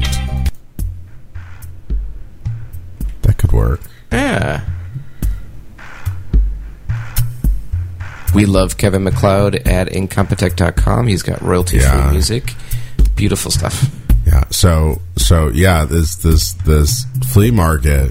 [SPEAKER 1] That could work.
[SPEAKER 2] Yeah. We love Kevin MacLeod at Incompetech dot com. He's got royalty-free
[SPEAKER 1] Yeah.
[SPEAKER 2] music. Beautiful stuff.
[SPEAKER 1] Yeah. So, so yeah, this, this, this flea market,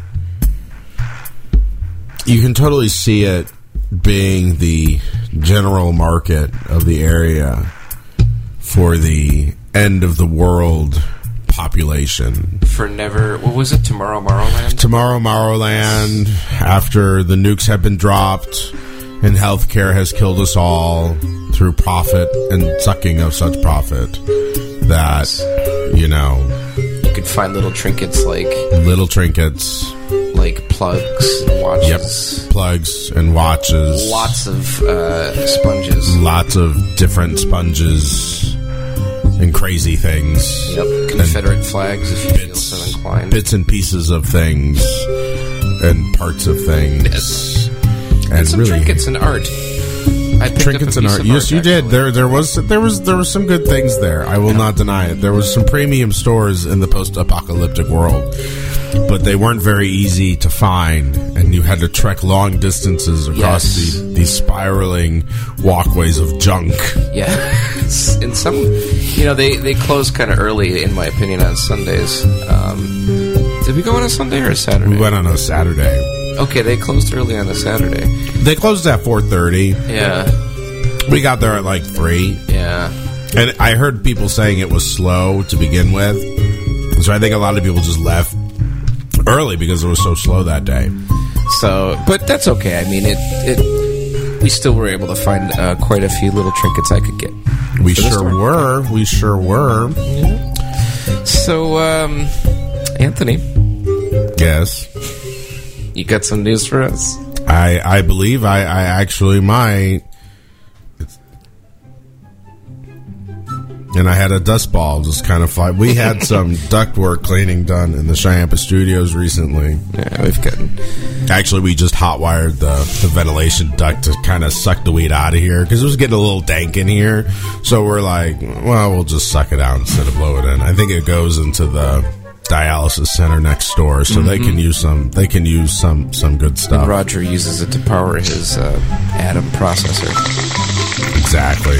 [SPEAKER 1] you can totally see it being the general market of the area for the end of the world population.
[SPEAKER 2] For never... What was it? Tomorrow Morrowland?
[SPEAKER 1] Tomorrow Morrowland, after the nukes have been dropped and healthcare has killed us all through profit and sucking of such profit, that, you know...
[SPEAKER 2] You could find little trinkets like...
[SPEAKER 1] Little trinkets.
[SPEAKER 2] Like plugs and watches.
[SPEAKER 1] Yep. Plugs and watches.
[SPEAKER 2] Lots of uh, sponges.
[SPEAKER 1] Lots of different sponges and crazy things.
[SPEAKER 2] Yep. Confederate flags, if you feel so inclined.
[SPEAKER 1] Bits and pieces of things and parts of things.
[SPEAKER 2] Yes.
[SPEAKER 1] And,
[SPEAKER 2] and some
[SPEAKER 1] really,
[SPEAKER 2] trinkets and art. I picked
[SPEAKER 1] trinkets
[SPEAKER 2] up a
[SPEAKER 1] and
[SPEAKER 2] piece
[SPEAKER 1] art.
[SPEAKER 2] of
[SPEAKER 1] Yes,
[SPEAKER 2] art,
[SPEAKER 1] you
[SPEAKER 2] actually.
[SPEAKER 1] did. There, there was, there was, there was some good things there. I will not deny it. There was some premium stores in the post-apocalyptic world, but they weren't very easy to find, and you had to trek long distances across
[SPEAKER 2] Yes.
[SPEAKER 1] the, these spiraling walkways of junk.
[SPEAKER 2] Yeah. And some, you know, they, they close kind of early, in my opinion, on Sundays. Um, did we go on a Sunday or a Saturday?
[SPEAKER 1] We went on a Saturday.
[SPEAKER 2] Okay, they closed early on a Saturday.
[SPEAKER 1] They closed at four thirty.
[SPEAKER 2] Yeah.
[SPEAKER 1] We got there at like three.
[SPEAKER 2] Yeah.
[SPEAKER 1] And I heard people saying it was slow to begin with. So I think a lot of people just left early because it was so slow that day.
[SPEAKER 2] So, but that's okay. I mean, it, it we still were able to find uh, quite a few little trinkets I could get.
[SPEAKER 1] We
[SPEAKER 2] for the
[SPEAKER 1] sure
[SPEAKER 2] store.
[SPEAKER 1] were. We sure were.
[SPEAKER 2] So, um, Anthony.
[SPEAKER 1] Yes.
[SPEAKER 2] You got some news for us?
[SPEAKER 1] I I believe I, I actually might. It's, and I had a dust ball just kind of fly. We had some ductwork cleaning done in the Chiampa studios recently.
[SPEAKER 2] Yeah, we've got.
[SPEAKER 1] Actually, we just hot wired the, the ventilation duct to kind of suck the weed out of here because it was getting a little dank in here. So we're like, well, we'll just suck it out instead of blow it in. I think it goes into the dialysis center next door, so mm-hmm. they can use some. They can use some some good stuff.
[SPEAKER 2] And Roger uses it to power his uh, Atom processor.
[SPEAKER 1] Exactly.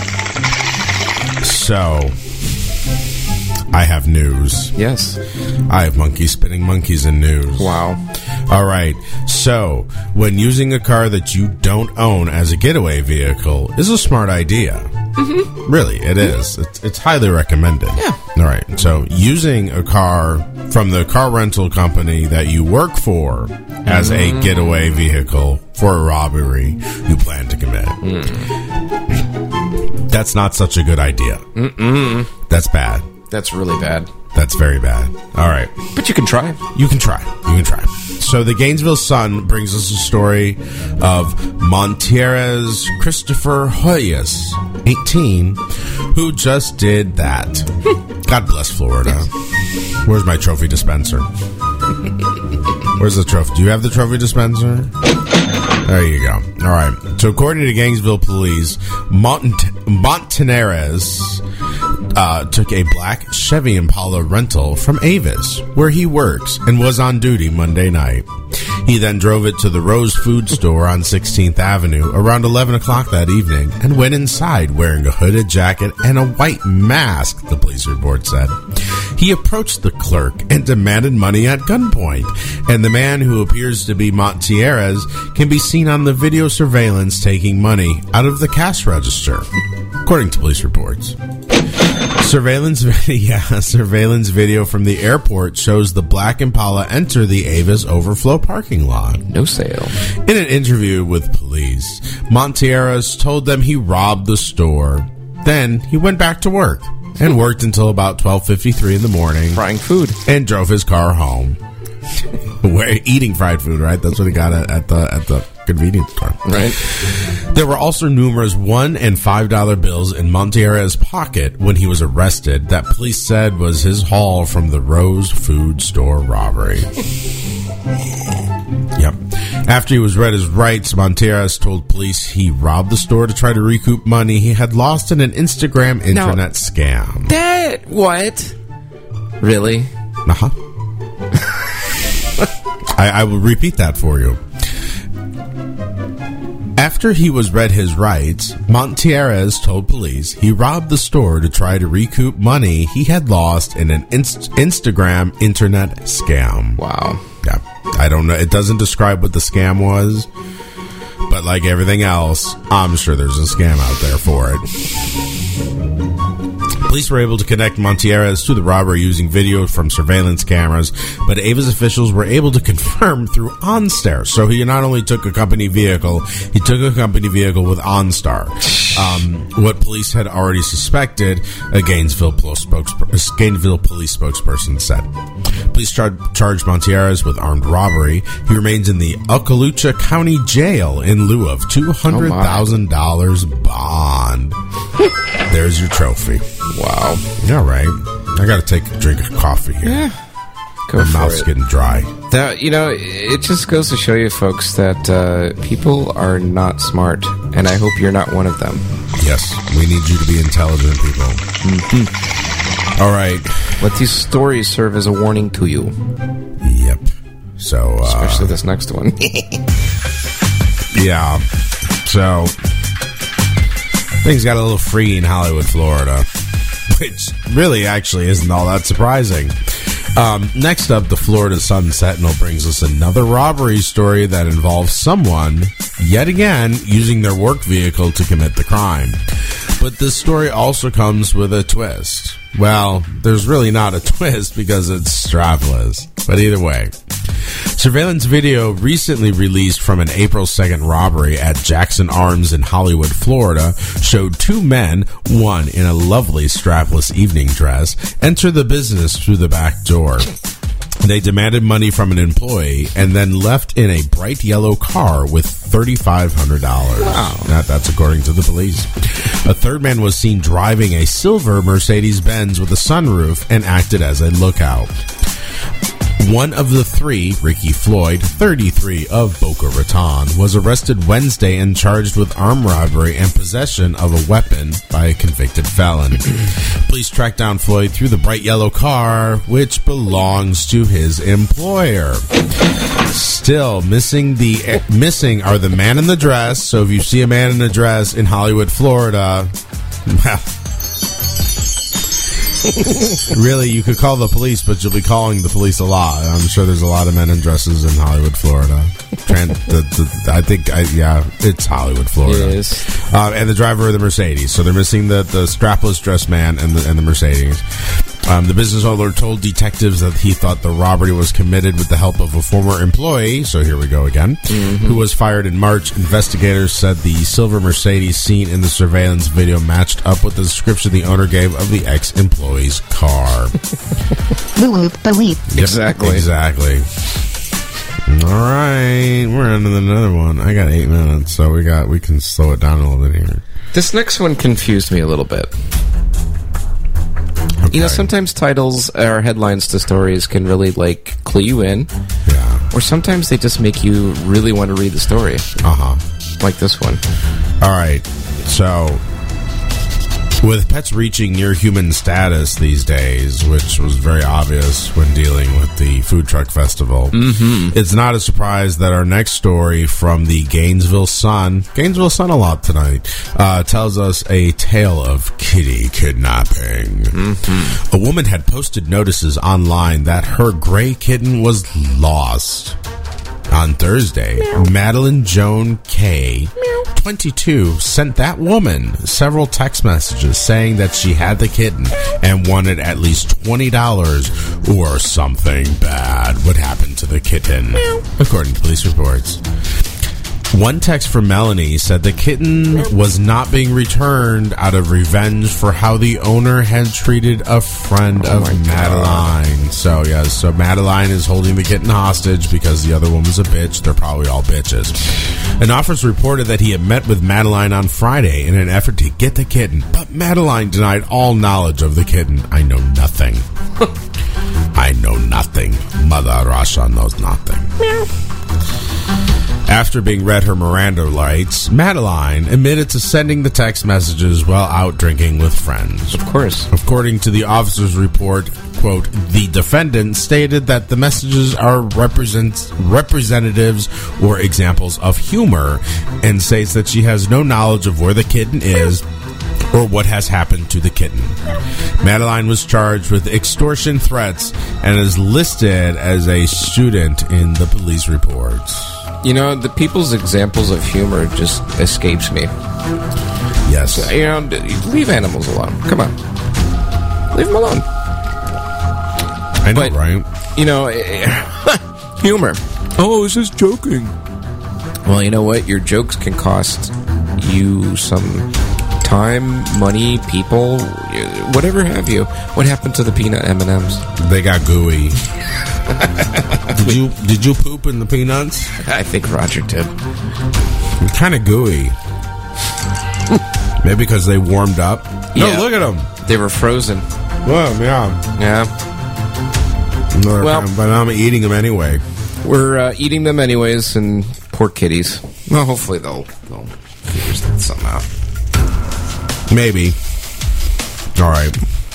[SPEAKER 1] So, I have news.
[SPEAKER 2] Yes.
[SPEAKER 1] I have monkeys spinning monkeys in news.
[SPEAKER 2] Wow.
[SPEAKER 1] All right. So, when using a car that you don't own as a getaway vehicle is a smart idea. Mm-hmm. Really, it is. It's, it's highly recommended.
[SPEAKER 2] Yeah.
[SPEAKER 1] All right. So, using a car from the car rental company that you work for as mm. a getaway vehicle for a robbery you plan to commit. Mm. That's not such a good idea.
[SPEAKER 2] Mm-mm.
[SPEAKER 1] That's bad.
[SPEAKER 2] That's really bad.
[SPEAKER 1] That's very bad. All right.
[SPEAKER 2] But you can try.
[SPEAKER 1] You can try. You can try. So the Gainesville Sun brings us a story of Montierez Christopher Hoyas, eighteen, who just did that. God bless Florida. Where's my trophy dispenser? Where's the trophy? Do you have the trophy dispenser? There you go. All right. So according to Gainesville police, Mont- Montanarez uh, took a black Chevy Impala rental from Avis, where he works, and was on duty Monday night. He then drove it to the Rose Food Store on sixteenth Avenue around eleven o'clock that evening and went inside wearing a hooded jacket and a white mask, the police report said. He approached the clerk and demanded money at gunpoint, and the man, who appears to be Montierez, can be seen on the video surveillance taking money out of the cash register, according to police reports. Surveillance video, yeah, surveillance video from the airport shows the black Impala enter the Avis overflow parking lot.
[SPEAKER 2] No sale.
[SPEAKER 1] In an interview with police, Montierez told them he robbed the store. Then he went back to work and worked until about twelve fifty-three in the morning.
[SPEAKER 2] Frying food.
[SPEAKER 1] And drove his car home. Where, eating fried food, right? That's what he got at, at the at the convenience store.
[SPEAKER 2] Right.
[SPEAKER 1] There were also numerous one and five dollar bills in Montierez's pocket when he was arrested that police said was his haul from the Rose Food Store robbery. Yep. After he was read his rights, Montierez told police he robbed the store to try to recoup money he had lost in an Instagram internet
[SPEAKER 2] now,
[SPEAKER 1] scam.
[SPEAKER 2] That what? Really?
[SPEAKER 1] Uh huh. I, I will repeat that for you. After he was read his rights, Montierez told police he robbed the store to try to recoup money he had lost in an inst- Instagram internet scam.
[SPEAKER 2] Wow.
[SPEAKER 1] Yeah. I don't know. It doesn't describe what the scam was, but like everything else, I'm sure there's a scam out there for it. Police were able to connect Montierez to the robbery using video from surveillance cameras, but Avis officials were able to confirm through OnStar. So he not only took a company vehicle, he took a company vehicle with OnStar. Um, what police had already suspected, a Gainesville, spokes- Gainesville police spokesperson said. Police char- charged Montierez with armed robbery. He remains in the Okaloosa County Jail in lieu of two hundred thousand dollars oh bond. There's your trophy.
[SPEAKER 2] Wow.
[SPEAKER 1] All right. I got to take a drink of coffee here.
[SPEAKER 2] Yeah. Go
[SPEAKER 1] My
[SPEAKER 2] for
[SPEAKER 1] mouth's
[SPEAKER 2] it.
[SPEAKER 1] getting dry.
[SPEAKER 2] That, you know, it just goes to show you, folks, that uh, people are not smart, and I hope you're not one of them.
[SPEAKER 1] Yes. We need you to be intelligent people.
[SPEAKER 2] Mm-hmm.
[SPEAKER 1] All right.
[SPEAKER 2] Let these stories serve as a warning to you.
[SPEAKER 1] Yep. So, uh,
[SPEAKER 2] especially this next one.
[SPEAKER 1] Yeah. So, things got a little free in Hollywood, Florida, which really actually isn't all that surprising. Um, next up, the Florida Sun Sentinel brings us another robbery story that involves someone, yet again, using their work vehicle to commit the crime. But this story also comes with a twist. Well, there's really not a twist because it's strapless. But either way. Surveillance video recently released from an April second robbery at Jackson Arms in Hollywood, Florida, showed two men, one in a lovely strapless evening dress, enter the business through the back door. They demanded money from an employee and then left in a bright yellow car with three thousand five hundred dollars.
[SPEAKER 2] Wow.
[SPEAKER 1] That, that's according to the police. A third man was seen driving a silver Mercedes-Benz with a sunroof and acted as a lookout. One of the three, Ricky Floyd, thirty-three, of Boca Raton, was arrested Wednesday and charged with armed robbery and possession of a weapon by a convicted felon. Police tracked down Floyd through the bright yellow car, which belongs to his employer. Still, missing the eh, missing are the man in the dress. So if you see a man in a dress in Hollywood, Florida, well, really, you could call the police, but you'll be calling the police a lot. I'm sure there's a lot of men in dresses in Hollywood, Florida. Tran- the, the, I think, I, yeah, it's Hollywood, Florida.
[SPEAKER 2] It is.
[SPEAKER 1] Uh, and the driver of the Mercedes. So they're missing the, the strapless dressed man and the, and the Mercedes. Um, the business owner told detectives that he thought the robbery was committed with the help of a former employee, so here we go again, mm-hmm. who was fired in March. Investigators said the silver Mercedes seen in the surveillance video matched up with the description the owner gave of the ex-employee's car.
[SPEAKER 3] Woo-whoop, ba-weep.
[SPEAKER 1] Yep,
[SPEAKER 2] exactly.
[SPEAKER 1] Exactly. All right, we're on to another one. I got eight minutes, so we got we can slow it down a little bit here.
[SPEAKER 2] This next one confused me a little bit.
[SPEAKER 1] Okay.
[SPEAKER 2] You know, sometimes titles or headlines to stories can really, like, clue you in.
[SPEAKER 1] Yeah.
[SPEAKER 2] Or sometimes they just make you really want to read the story.
[SPEAKER 1] Uh-huh.
[SPEAKER 2] Like this one.
[SPEAKER 1] All right. So, with pets reaching near human status these days, which was very obvious when dealing with the food truck festival,
[SPEAKER 2] mm-hmm.
[SPEAKER 1] it's not a surprise that our next story from the Gainesville Sun, Gainesville Sun a lot tonight, uh, tells us a tale of kitty kidnapping.
[SPEAKER 2] Mm-hmm.
[SPEAKER 1] A woman had posted notices online that her gray kitten was lost. On Thursday, Meow. Madeline Joan Kay, twenty-two, sent that woman several text messages saying that she had the kitten and wanted at least twenty dollars or something bad would happen to the kitten, Meow. According to police reports. One text from Melanie said the kitten was not being returned out of revenge for how the owner had treated a friend
[SPEAKER 2] oh
[SPEAKER 1] of Madeline. God. So, yes, so Madeline is holding the kitten hostage because the other woman's a bitch. They're probably all bitches. An officer reported that he had met with Madeline on Friday in an effort to get the kitten, but Madeline denied all knowledge of the kitten. I know nothing. I know nothing. Mother Russia knows nothing. After being read her Miranda rights, Madeline admitted to sending the text messages while out drinking with friends.
[SPEAKER 2] Of course.
[SPEAKER 1] According to the officer's report, quote, the defendant stated that the messages are represent, representatives or examples of humor and states that she has no knowledge of where the kitten is or what has happened to the kitten. Madeline was charged with extortion threats and is listed as a student in the police reports.
[SPEAKER 2] You know, the people's examples of humor just escapes me.
[SPEAKER 1] Yes.
[SPEAKER 2] You know, leave animals alone. Come on. Leave them alone.
[SPEAKER 1] I know,
[SPEAKER 2] but,
[SPEAKER 1] right?
[SPEAKER 2] You know, humor. Oh, I was just joking. Well, you know what? Your jokes can cost you some time, money, people, whatever have you. What happened to the peanut M and M's?
[SPEAKER 1] They got gooey. Did you did you poop in the peanuts?
[SPEAKER 2] I think Roger did.
[SPEAKER 1] Kind of gooey. Maybe because they warmed up. No,
[SPEAKER 2] Yeah.
[SPEAKER 1] look at them.
[SPEAKER 2] They were frozen.
[SPEAKER 1] Well, yeah.
[SPEAKER 2] Yeah.
[SPEAKER 1] No,
[SPEAKER 2] Well-
[SPEAKER 1] but I'm eating them anyway.
[SPEAKER 2] We're uh, eating them anyways, and poor kitties. Well, hopefully they'll, they'll figure something out.
[SPEAKER 1] Maybe. All right.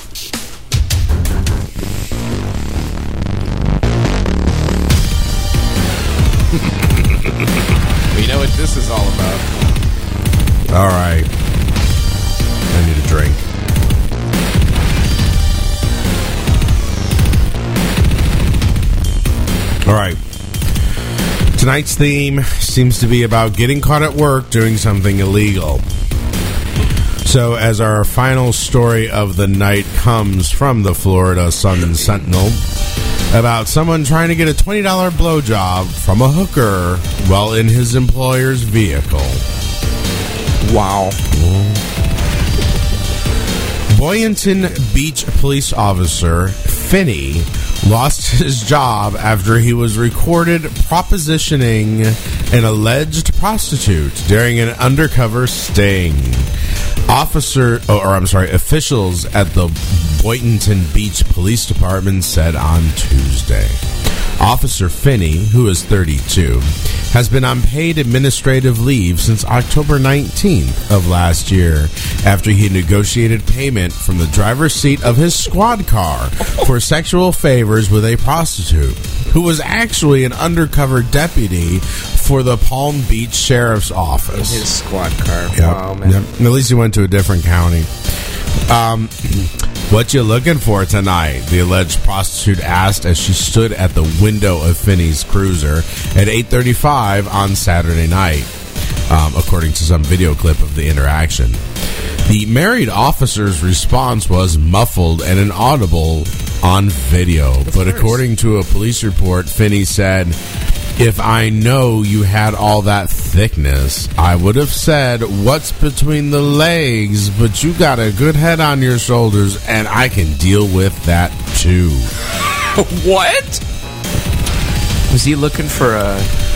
[SPEAKER 2] We know what this is all about.
[SPEAKER 1] All right. I need a drink. All right. Tonight's theme seems to be about getting caught at work doing something illegal. So, as our final story of the night comes from the Florida Sun Sentinel about someone trying to get a twenty dollars blowjob from a hooker while in his employer's vehicle.
[SPEAKER 2] Wow.
[SPEAKER 1] Boynton Beach police officer Finney lost his job after he was recorded propositioning an alleged prostitute during an undercover sting. Officer, oh, or I'm sorry, officials at the Boynton Beach Police Department said on Tuesday. Officer Finney, who is thirty-two, has been on paid administrative leave since October nineteenth of last year after he negotiated payment from the driver's seat of his squad car for sexual favors with a prostitute who was actually an undercover deputy for the Palm Beach Sheriff's Office.
[SPEAKER 2] In his squad car.
[SPEAKER 1] Yep.
[SPEAKER 2] Wow, man.
[SPEAKER 1] Yep. At least he went to a different county. Um, what you looking for tonight? The alleged prostitute asked as she stood at the window of Finney's cruiser at eight thirty-five on Saturday night, um, according to some video clip of the interaction. The married officer's response was muffled and inaudible on video,
[SPEAKER 2] of
[SPEAKER 1] but
[SPEAKER 2] course.
[SPEAKER 1] According to a police report, Finney said, "If I know you had all that thickness, I would have said, what's between the legs, but you got a good head on your shoulders, and I can deal with that, too."
[SPEAKER 2] What? Was he looking for a...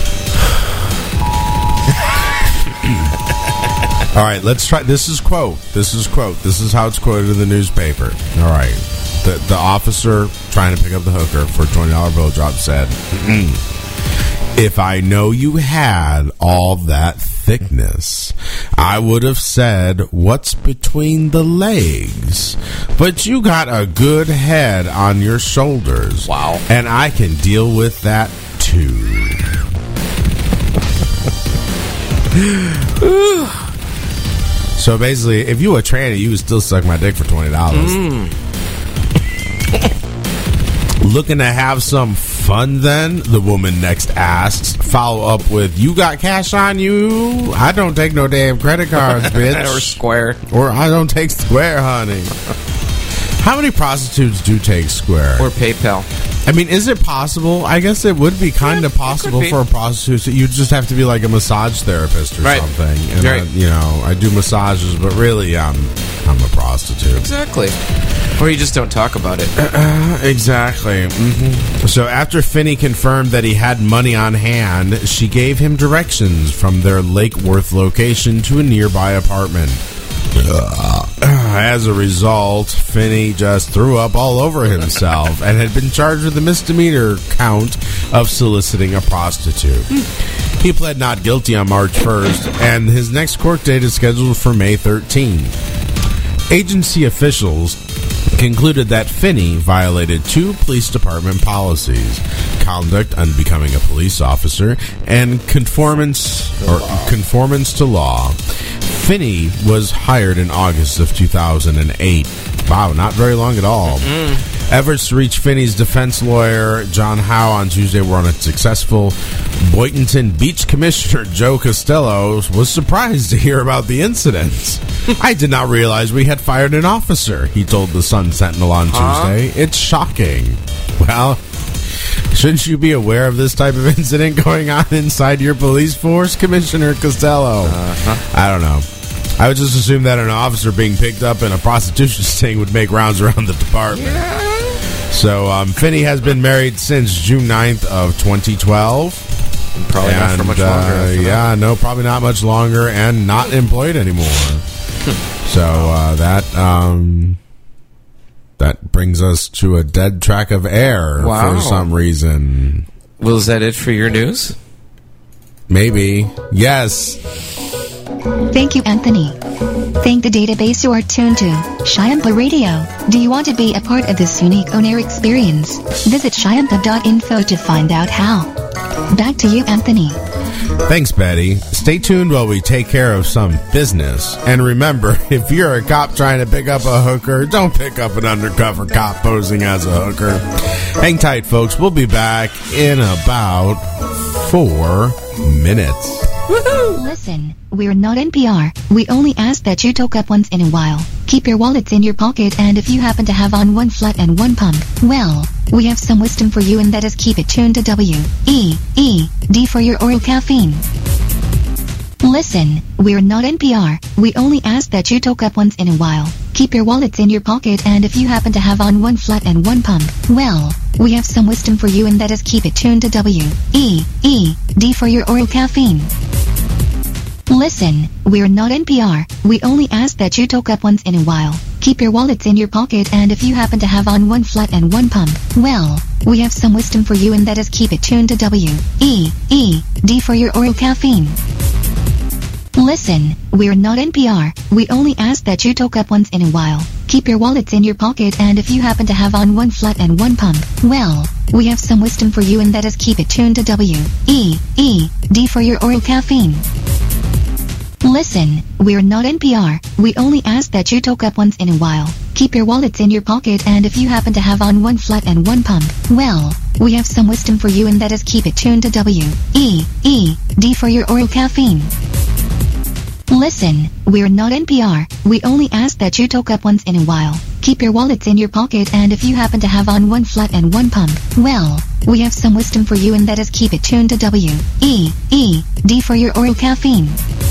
[SPEAKER 1] All right, let's try. This is quote. This is quote. This is how it's quoted in the newspaper. All right. The, the officer trying to pick up the hooker for a twenty dollar bill drop said, "If I know you had all that thickness, I would have said, what's between the legs? But you got a good head on your shoulders.
[SPEAKER 2] Wow.
[SPEAKER 1] And I can deal with that, too." So basically, if you were a tranny, you would still suck my dick for twenty dollars.
[SPEAKER 2] Mm.
[SPEAKER 1] Looking to have some fun then? The woman next asks. Follow up with, "You got cash on you? I don't take no damn credit cards, bitch."
[SPEAKER 2] Or Square.
[SPEAKER 1] Or I don't take Square, honey. How many prostitutes do take Square?
[SPEAKER 2] Or PayPal.
[SPEAKER 1] I mean, is it possible? I guess it would be kind
[SPEAKER 2] Yeah,
[SPEAKER 1] of possible
[SPEAKER 2] be.
[SPEAKER 1] for a prostitute. So you'd just have to be like a massage therapist or
[SPEAKER 2] Right.
[SPEAKER 1] something. And
[SPEAKER 2] Right.
[SPEAKER 1] I, you know, I do massages, but really, I'm I'm a prostitute.
[SPEAKER 2] Exactly. Or you just don't talk about it.
[SPEAKER 1] Uh, exactly. Mm-hmm. So after Finney confirmed that he had money on hand, she gave him directions from their Lake Worth location to a nearby apartment. As a result, Finney just threw up all over himself and had been charged with a misdemeanor count of soliciting a prostitute. He pled not guilty on March first, and his next court date is scheduled for May thirteenth. Agency officials concluded that Finney violated two police department policies: conduct unbecoming a police officer and conformance or conformance to law. Finney was hired in August of two thousand eight. Wow, not very long at all. Mm-hmm. Efforts to reach Finney's defense lawyer, John Howe, on Tuesday were unsuccessful. Boynton Beach Commissioner Joe Costello was surprised to hear about the incident. "I did not realize we had fired an officer," he told the Sun Sentinel on
[SPEAKER 2] Huh?
[SPEAKER 1] Tuesday. "It's shocking." Well, shouldn't you be aware of this type of incident going on inside your police force, Commissioner Costello?
[SPEAKER 2] Uh-huh.
[SPEAKER 1] I don't know. I would just assume that an officer being picked up in a prostitution sting would make rounds around the department.
[SPEAKER 2] Yeah.
[SPEAKER 1] So, um, Finney has been married since June ninth of twenty twelve.
[SPEAKER 2] Probably not for much
[SPEAKER 1] uh,
[SPEAKER 2] longer. after
[SPEAKER 1] yeah, no, probably not much longer, and not employed anymore. So uh, that um, that brings us to a dead track of air
[SPEAKER 2] Wow.
[SPEAKER 1] for some reason.
[SPEAKER 2] that. Well, is that it for your news?
[SPEAKER 1] Maybe. Yes.
[SPEAKER 3] Thank you, Anthony. Thank the database you are tuned to, Shiampa Radio. Do you want to be a part of this unique on-air experience? Visit shiampa dot info to find out how. Back to you, Anthony.
[SPEAKER 1] Thanks, Betty. Stay tuned while we take care of some business. And remember, if you're a cop trying to pick up a hooker, don't pick up an undercover cop posing as a hooker. Hang tight, folks. We'll be back in about four minutes.
[SPEAKER 3] Woohoo! Listen, we're not N P R. We only ask that you talk up once in a while. Keep your wallets in your pocket, and if you happen to have on one flat and one pump, well, we have some wisdom for you, and that is keep it tuned to W E E D for your oral caffeine. Listen, we're not N P R. We only ask that you talk up once in a while. Keep your wallets in your pocket, and if you happen to have on one flat and one pump, well, we have some wisdom for you, and that is keep it tuned to W E E D for your oral caffeine. Listen, we're not N P R. We only ask that you talk up once in a while. Keep your wallets in your pocket, and if you happen to have on one flat and one pump, well, we have some wisdom for you, and that is keep it tuned to W E E D for your oral caffeine. Listen, we're not N P R. We only ask that you talk up once in a while. Keep your wallets in your pocket, and if you happen to have on one flat and one pump, well, we have some wisdom for you, and that is keep it tuned to W E E D for your oral caffeine. Listen, we're not N P R. We only ask that you talk up once in a while. Keep your wallets in your pocket, and if you happen to have on one flat and one pump, well, we have some wisdom for you, and that is keep it tuned to W E E D for your oral caffeine. Listen, we're not N P R. We only ask that you talk up once in a while. Keep your wallets in your pocket, and if you happen to have on one flat and one pump, well, we have some wisdom for you, and that is keep it tuned to W E E D for your oral caffeine.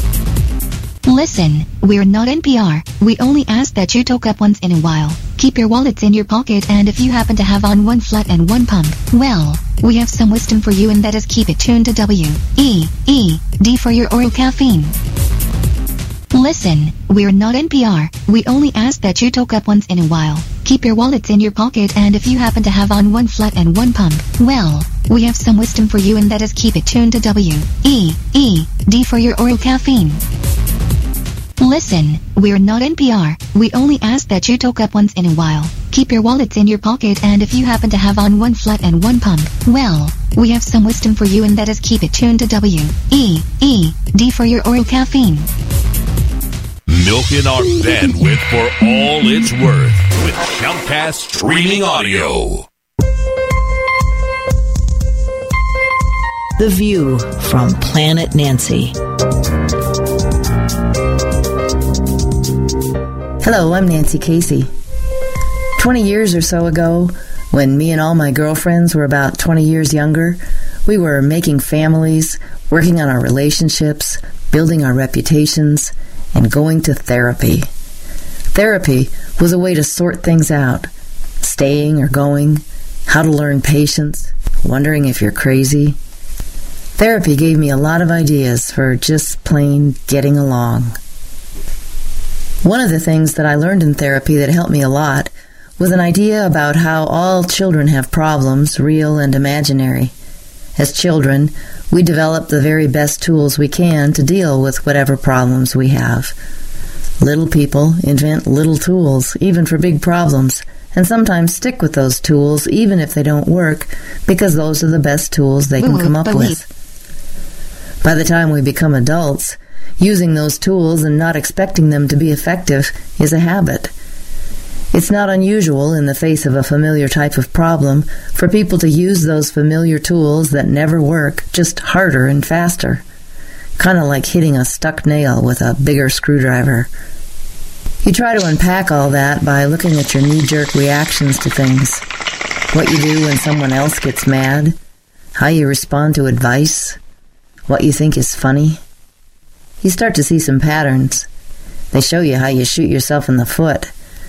[SPEAKER 3] Listen, we're not N P R. We only ask that you talk up once in a while. Keep your wallets in your pocket, and if you happen to have on one flat and one pump, well, we have some wisdom for you, and that is keep it tuned to W E E D for your oral caffeine. Listen, we're not N P R. We only ask that you talk up once in a while. Keep your wallets in your pocket, and if you happen to have on one flat and one pump, well, we have some wisdom for you, and that is keep it tuned to W E E D for your oral caffeine. Listen, we're not N P R. We only ask that you talk up once in a while. Keep your wallets in your pocket, and if you happen to have on one flat and one pump, well, we have some wisdom for you, and that is keep it tuned to W E E D for your oral caffeine.
[SPEAKER 5] Milking our bandwidth for all it's worth with Shoutcast Streaming Audio.
[SPEAKER 10] The View from Planet Nancy.
[SPEAKER 11] Hello, I'm Nancy Casey. Twenty years or so ago, when me and all my girlfriends were about twenty years younger, we were making families, working on our relationships, building our reputations, and going to therapy. Therapy was a way to sort things out, staying or going, how to learn patience, wondering if you're crazy. Therapy gave me a lot of ideas for just plain getting along. One of the things that I learned in therapy that helped me a lot was an idea about how all children have problems, real and imaginary. As children, we develop the very best tools we can to deal with whatever problems we have. Little people invent little tools, even for big problems, and sometimes stick with those tools even if they don't work, because those are the best tools they can come up with. By the time we become adults, using those tools and not expecting them to be effective is a habit. It's not unusual in the face of a familiar type of problem for people to use those familiar tools that never work just harder and faster. Kind of like hitting a stuck nail with a bigger screwdriver. You try to unpack all that by looking at your knee-jerk reactions to things. What you do when someone else gets mad. How you respond to advice. What you think is funny. You start to see some patterns. They show you how you shoot yourself in the foot.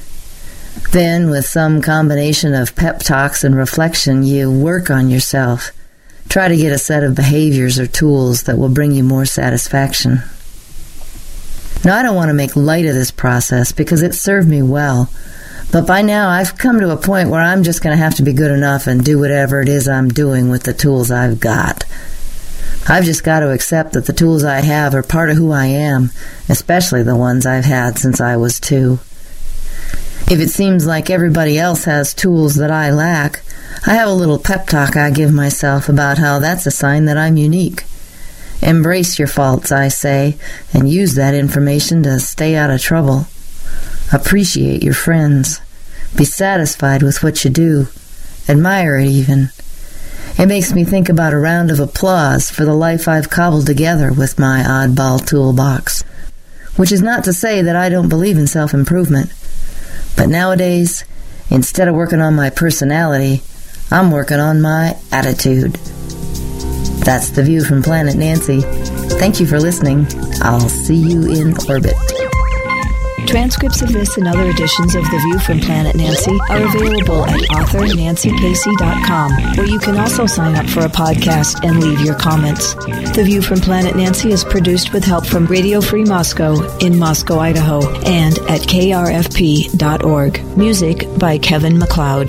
[SPEAKER 11] Then, with some combination of pep talks and reflection, you work on yourself. Try to get a set of behaviors or tools that will bring you more satisfaction. Now, I don't want to make light of this process because it served me well. But by now, I've come to a point where I'm just going to have to be good enough and do whatever it is I'm doing with the tools I've got. I've just got to accept that the tools I have are part of who I am, especially the ones I've had since I was two. If it seems like everybody else has tools that I lack, I have a little pep talk I give myself about how that's a sign that I'm unique. Embrace your faults, I say, and use that information to stay out of trouble. Appreciate your friends. Be satisfied with what you do. Admire it even. It makes me think about a round of applause for the life I've cobbled together with my oddball toolbox. Which is not to say that I don't believe in self-improvement. But nowadays, instead of working on my personality, I'm working on my attitude. That's The View from Planet Nancy. Thank you for listening. I'll see you in orbit.
[SPEAKER 10] Transcripts of this and other editions of The View from Planet Nancy are available at author nancy casey dot com, where you can also sign up for a podcast and leave your comments. The View from Planet Nancy is produced with help from Radio Free Moscow in Moscow, Idaho, and at k r f p dot org. Music by Kevin MacLeod.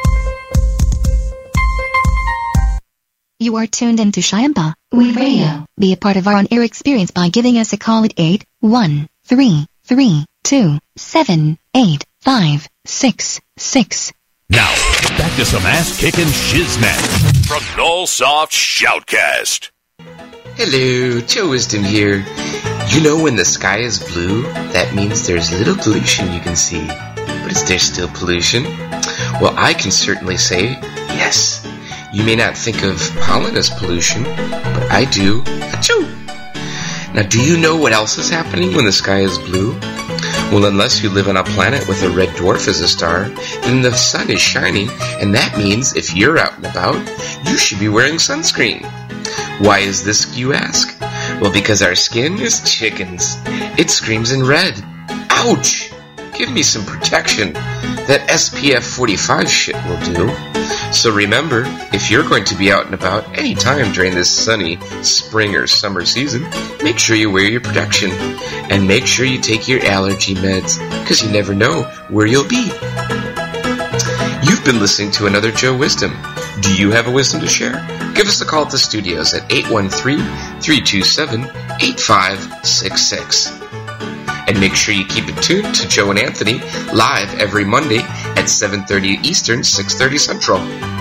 [SPEAKER 3] You are tuned into Shiamba We Radio. Be a part of our on-air experience by giving us a call at eight one three three two seven eight five six six.
[SPEAKER 5] Now, back to some ass-kicking shiznat from Nullsoft Shoutcast.
[SPEAKER 12] Hello, Joe Wisdom here. You know when the sky is blue, that means there's little pollution you can see. But is there still pollution? Well, I can certainly say yes. You may not think of pollen as pollution, but I do. Achoo! Now, do you know what else is happening when the sky is blue? Well, unless you live on a planet with a red dwarf as a star, then the sun is shining, and that means if you're out and about, you should be wearing sunscreen. Why is this, you ask? Well, because our skin is chickens. It screams in red. Ouch! Give me some protection. That S P F forty-five shit will do. So remember, if you're going to be out and about any time during this sunny spring or summer season, make sure you wear your protection. And make sure you take your allergy meds, because you never know where you'll be. You've been listening to another Joe Wisdom. Do you have a wisdom to share? Give us a call at the studios at eight one three, three two seven, eight five six six. And make sure you keep it tuned to Joe and Anthony live every Monday at seven thirty Eastern, six thirty Central.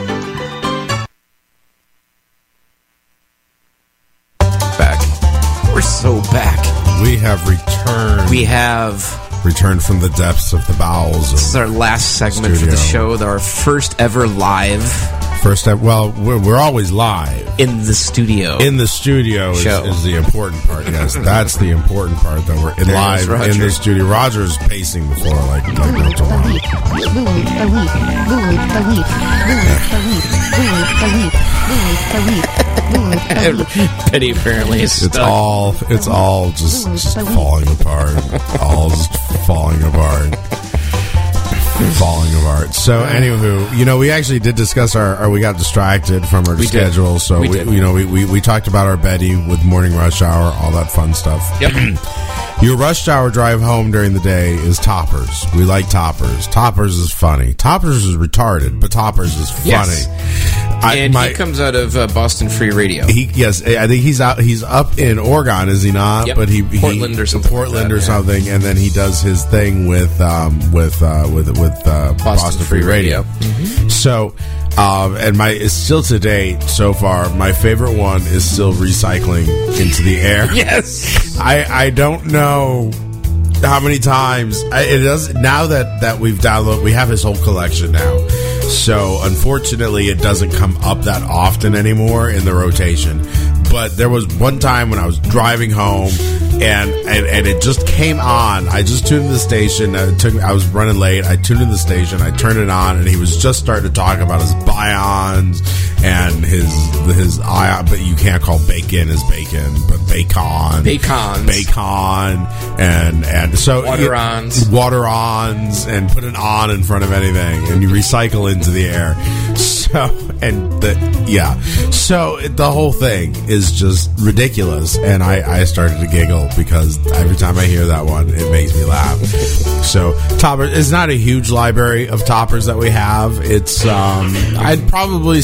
[SPEAKER 2] Back. We're so back.
[SPEAKER 1] We have returned.
[SPEAKER 2] We have
[SPEAKER 1] returned from the depths of the bowels.
[SPEAKER 2] This is our last segment
[SPEAKER 1] studio.
[SPEAKER 2] for the show, our first ever live.
[SPEAKER 1] First ever, well, we're, we're always live.
[SPEAKER 2] In the studio.
[SPEAKER 1] In the studio is, is the important part. Yes, that's the important part, that we're in
[SPEAKER 2] There's
[SPEAKER 1] live
[SPEAKER 2] Roger.
[SPEAKER 1] in the studio. Roger's pacing the floor like, like no tomorrow.
[SPEAKER 2] Penny apparently is
[SPEAKER 1] It's
[SPEAKER 2] stuck.
[SPEAKER 1] all, it's all just, just falling apart. All just falling apart. Falling apart. So, anywho, you know, we actually did discuss our, our we got distracted from our
[SPEAKER 2] We did.
[SPEAKER 1] schedule. So,
[SPEAKER 2] We
[SPEAKER 1] we,
[SPEAKER 2] did.
[SPEAKER 1] you know, we, we, we talked about our Betty with morning rush hour, all that fun stuff.
[SPEAKER 2] Yep.
[SPEAKER 1] Your rush hour drive home during the day is Toppers. We like Toppers. Toppers is funny. Toppers is retarded, but Toppers is funny.
[SPEAKER 2] Yes.
[SPEAKER 1] I,
[SPEAKER 2] and
[SPEAKER 1] my,
[SPEAKER 2] he comes out of uh, Boston Free Radio.
[SPEAKER 1] He, yes, I think he's out. He's up in Oregon, is he not?
[SPEAKER 2] Yep.
[SPEAKER 1] But he
[SPEAKER 2] Portland
[SPEAKER 1] he,
[SPEAKER 2] or something
[SPEAKER 1] Portland
[SPEAKER 2] like that,
[SPEAKER 1] or
[SPEAKER 2] yeah.
[SPEAKER 1] something, and then he does his thing with um, with uh, with with uh, Boston,
[SPEAKER 2] Boston
[SPEAKER 1] Free
[SPEAKER 2] Free
[SPEAKER 1] Radio.
[SPEAKER 2] Radio.
[SPEAKER 1] So, um, and my it's still to date so far. My favorite one is still recycling into the air.
[SPEAKER 2] Yes,
[SPEAKER 1] I I don't know how many times I, it does now that that we've downloaded. We have his whole collection now. So, unfortunately, it doesn't come up that often anymore in the rotation. But there was one time when I was driving home, and, and, and it just came on. I just tuned in the station. It took, I was running late. I tuned in the station. I turned it on, and he was just starting to talk about his Bions and his his ion. But you can't call bacon his bacon, but bacon,
[SPEAKER 2] Bacons.
[SPEAKER 1] bacon, and and so
[SPEAKER 2] Water-ons.
[SPEAKER 1] water-ons, and put an on in front of anything, and you recycle into the air. So, and the, yeah. So, it, the whole thing is just ridiculous. And I, I started to giggle because every time I hear that one, it makes me laugh. So, Toppers, it's not a huge library of Toppers that we have. It's, um, I'd probably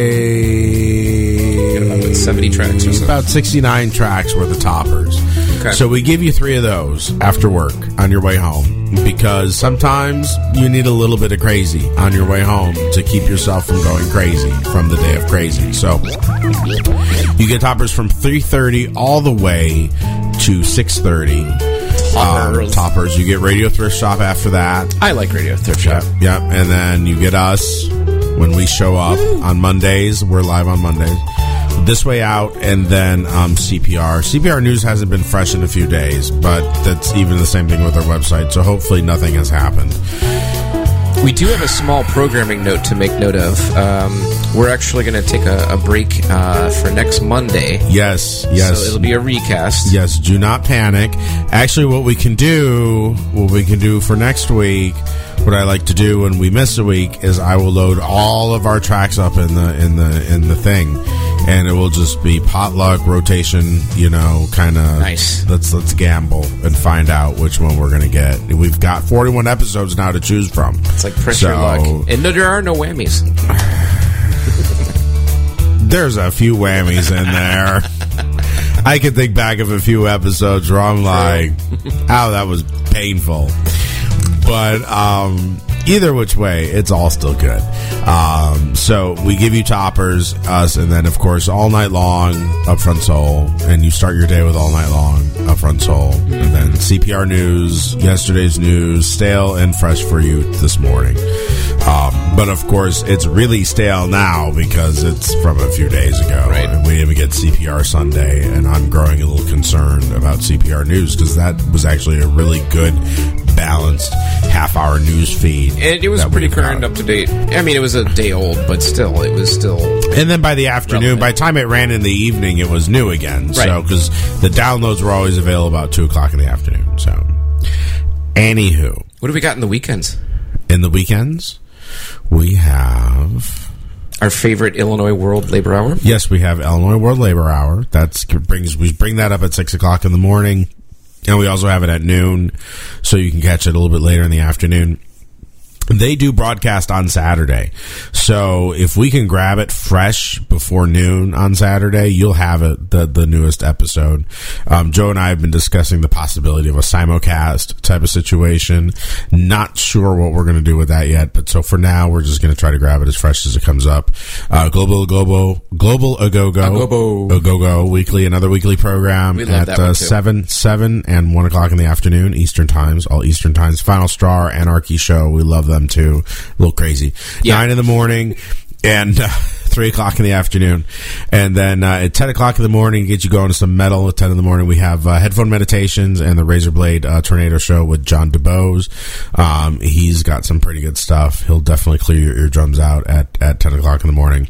[SPEAKER 1] say
[SPEAKER 2] about seventy tracks or something.
[SPEAKER 1] About sixty-nine tracks worth of Toppers.
[SPEAKER 2] Okay.
[SPEAKER 1] So, we give you three of those after work on your way home. Because sometimes you need a little bit of crazy on your way home to keep yourself from going crazy from the day of crazy. So you get Toppers from three thirty all the way to six thirty.
[SPEAKER 2] Toppers.
[SPEAKER 1] Um, toppers. You get Radio Thrift Shop after that.
[SPEAKER 2] I like Radio Thrift Shop.
[SPEAKER 1] Yep, yep. And then you get us when we show up on Mondays. We're live on Mondays. This Way Out, and then um, C P R. C P R News hasn't been fresh in a few days, but that's even the same thing with our website, so hopefully nothing has happened.
[SPEAKER 2] We do have a small programming note to make note of. Um, we're actually going to take a, a break uh, for next Monday.
[SPEAKER 1] Yes, yes.
[SPEAKER 2] So it'll be a recast.
[SPEAKER 1] Yes, do not panic. Actually, what we can do, what we can do for next week, what I like to do when we miss a week is I will load all of our tracks up in the in the in the thing, and it will just be potluck rotation. You know, kind of
[SPEAKER 2] nice.
[SPEAKER 1] Let's let's gamble and find out which one we're going to get. We've got forty-one episodes now to choose from.
[SPEAKER 2] It's like pressure
[SPEAKER 1] so,
[SPEAKER 2] luck, and no, there are no whammies.
[SPEAKER 1] There's a few whammies in there. I can think back of a few episodes where I'm like, "Oh, that was painful." But um, either which way, it's all still good. Um, so we give you toppers, us, and then, of course, all night long, Upfront Soul. And you start your day with all night long, Upfront Soul. Mm-hmm. And then C P R news, yesterday's news, stale and fresh for you this morning. Um, but, of course, it's really stale now because it's from a few days ago.
[SPEAKER 2] Right.
[SPEAKER 1] And we didn't even get C P R Sunday. And I'm growing a little concerned about C P R news because that was actually a really good, balanced half-hour news feed.
[SPEAKER 2] And it was pretty current, got. up to date. I mean, it was a day old, but still, it was still.
[SPEAKER 1] And then by the afternoon, relevant. By the time it ran in the evening, it was new again.
[SPEAKER 2] Right.
[SPEAKER 1] So because the downloads were always available about two o'clock in the afternoon. So, anywho,
[SPEAKER 2] what do we got in the weekends?
[SPEAKER 1] In the weekends, we have
[SPEAKER 2] our favorite Illinois World Labor Hour.
[SPEAKER 1] Yes, we have Illinois World Labor Hour. That's brings we bring that up at six o'clock in the morning. And we also have it at noon, so you can catch it a little bit later in the afternoon. They do broadcast on Saturday. So if we can grab it fresh before noon on Saturday, you'll have it, the, the newest episode. Um, Joe and I have been discussing the possibility of a simulcast type of situation. Not sure what we're going to do with that yet, but so for now, we're just going to try to grab it as fresh as it comes up. Uh, Global Global Global Agogo
[SPEAKER 2] Agogo
[SPEAKER 1] Agogo weekly, another weekly program
[SPEAKER 2] we love
[SPEAKER 1] at
[SPEAKER 2] that
[SPEAKER 1] uh,
[SPEAKER 2] one too.
[SPEAKER 1] seven, seven and one o'clock in the afternoon, Eastern Times, all Eastern Times. Final Straw, Anarchy Show, we love them too. A little crazy.
[SPEAKER 2] Yeah.
[SPEAKER 1] Nine in the morning and uh, three o'clock in the afternoon. And then uh, at ten o'clock in the morning, get you going to some metal. At ten in the morning, we have uh, Headphone Meditations and the Razor Blade uh, Tornado Show with John DeBose. Um, he's got some pretty good stuff. He'll definitely clear your eardrums out at, at ten o'clock in the morning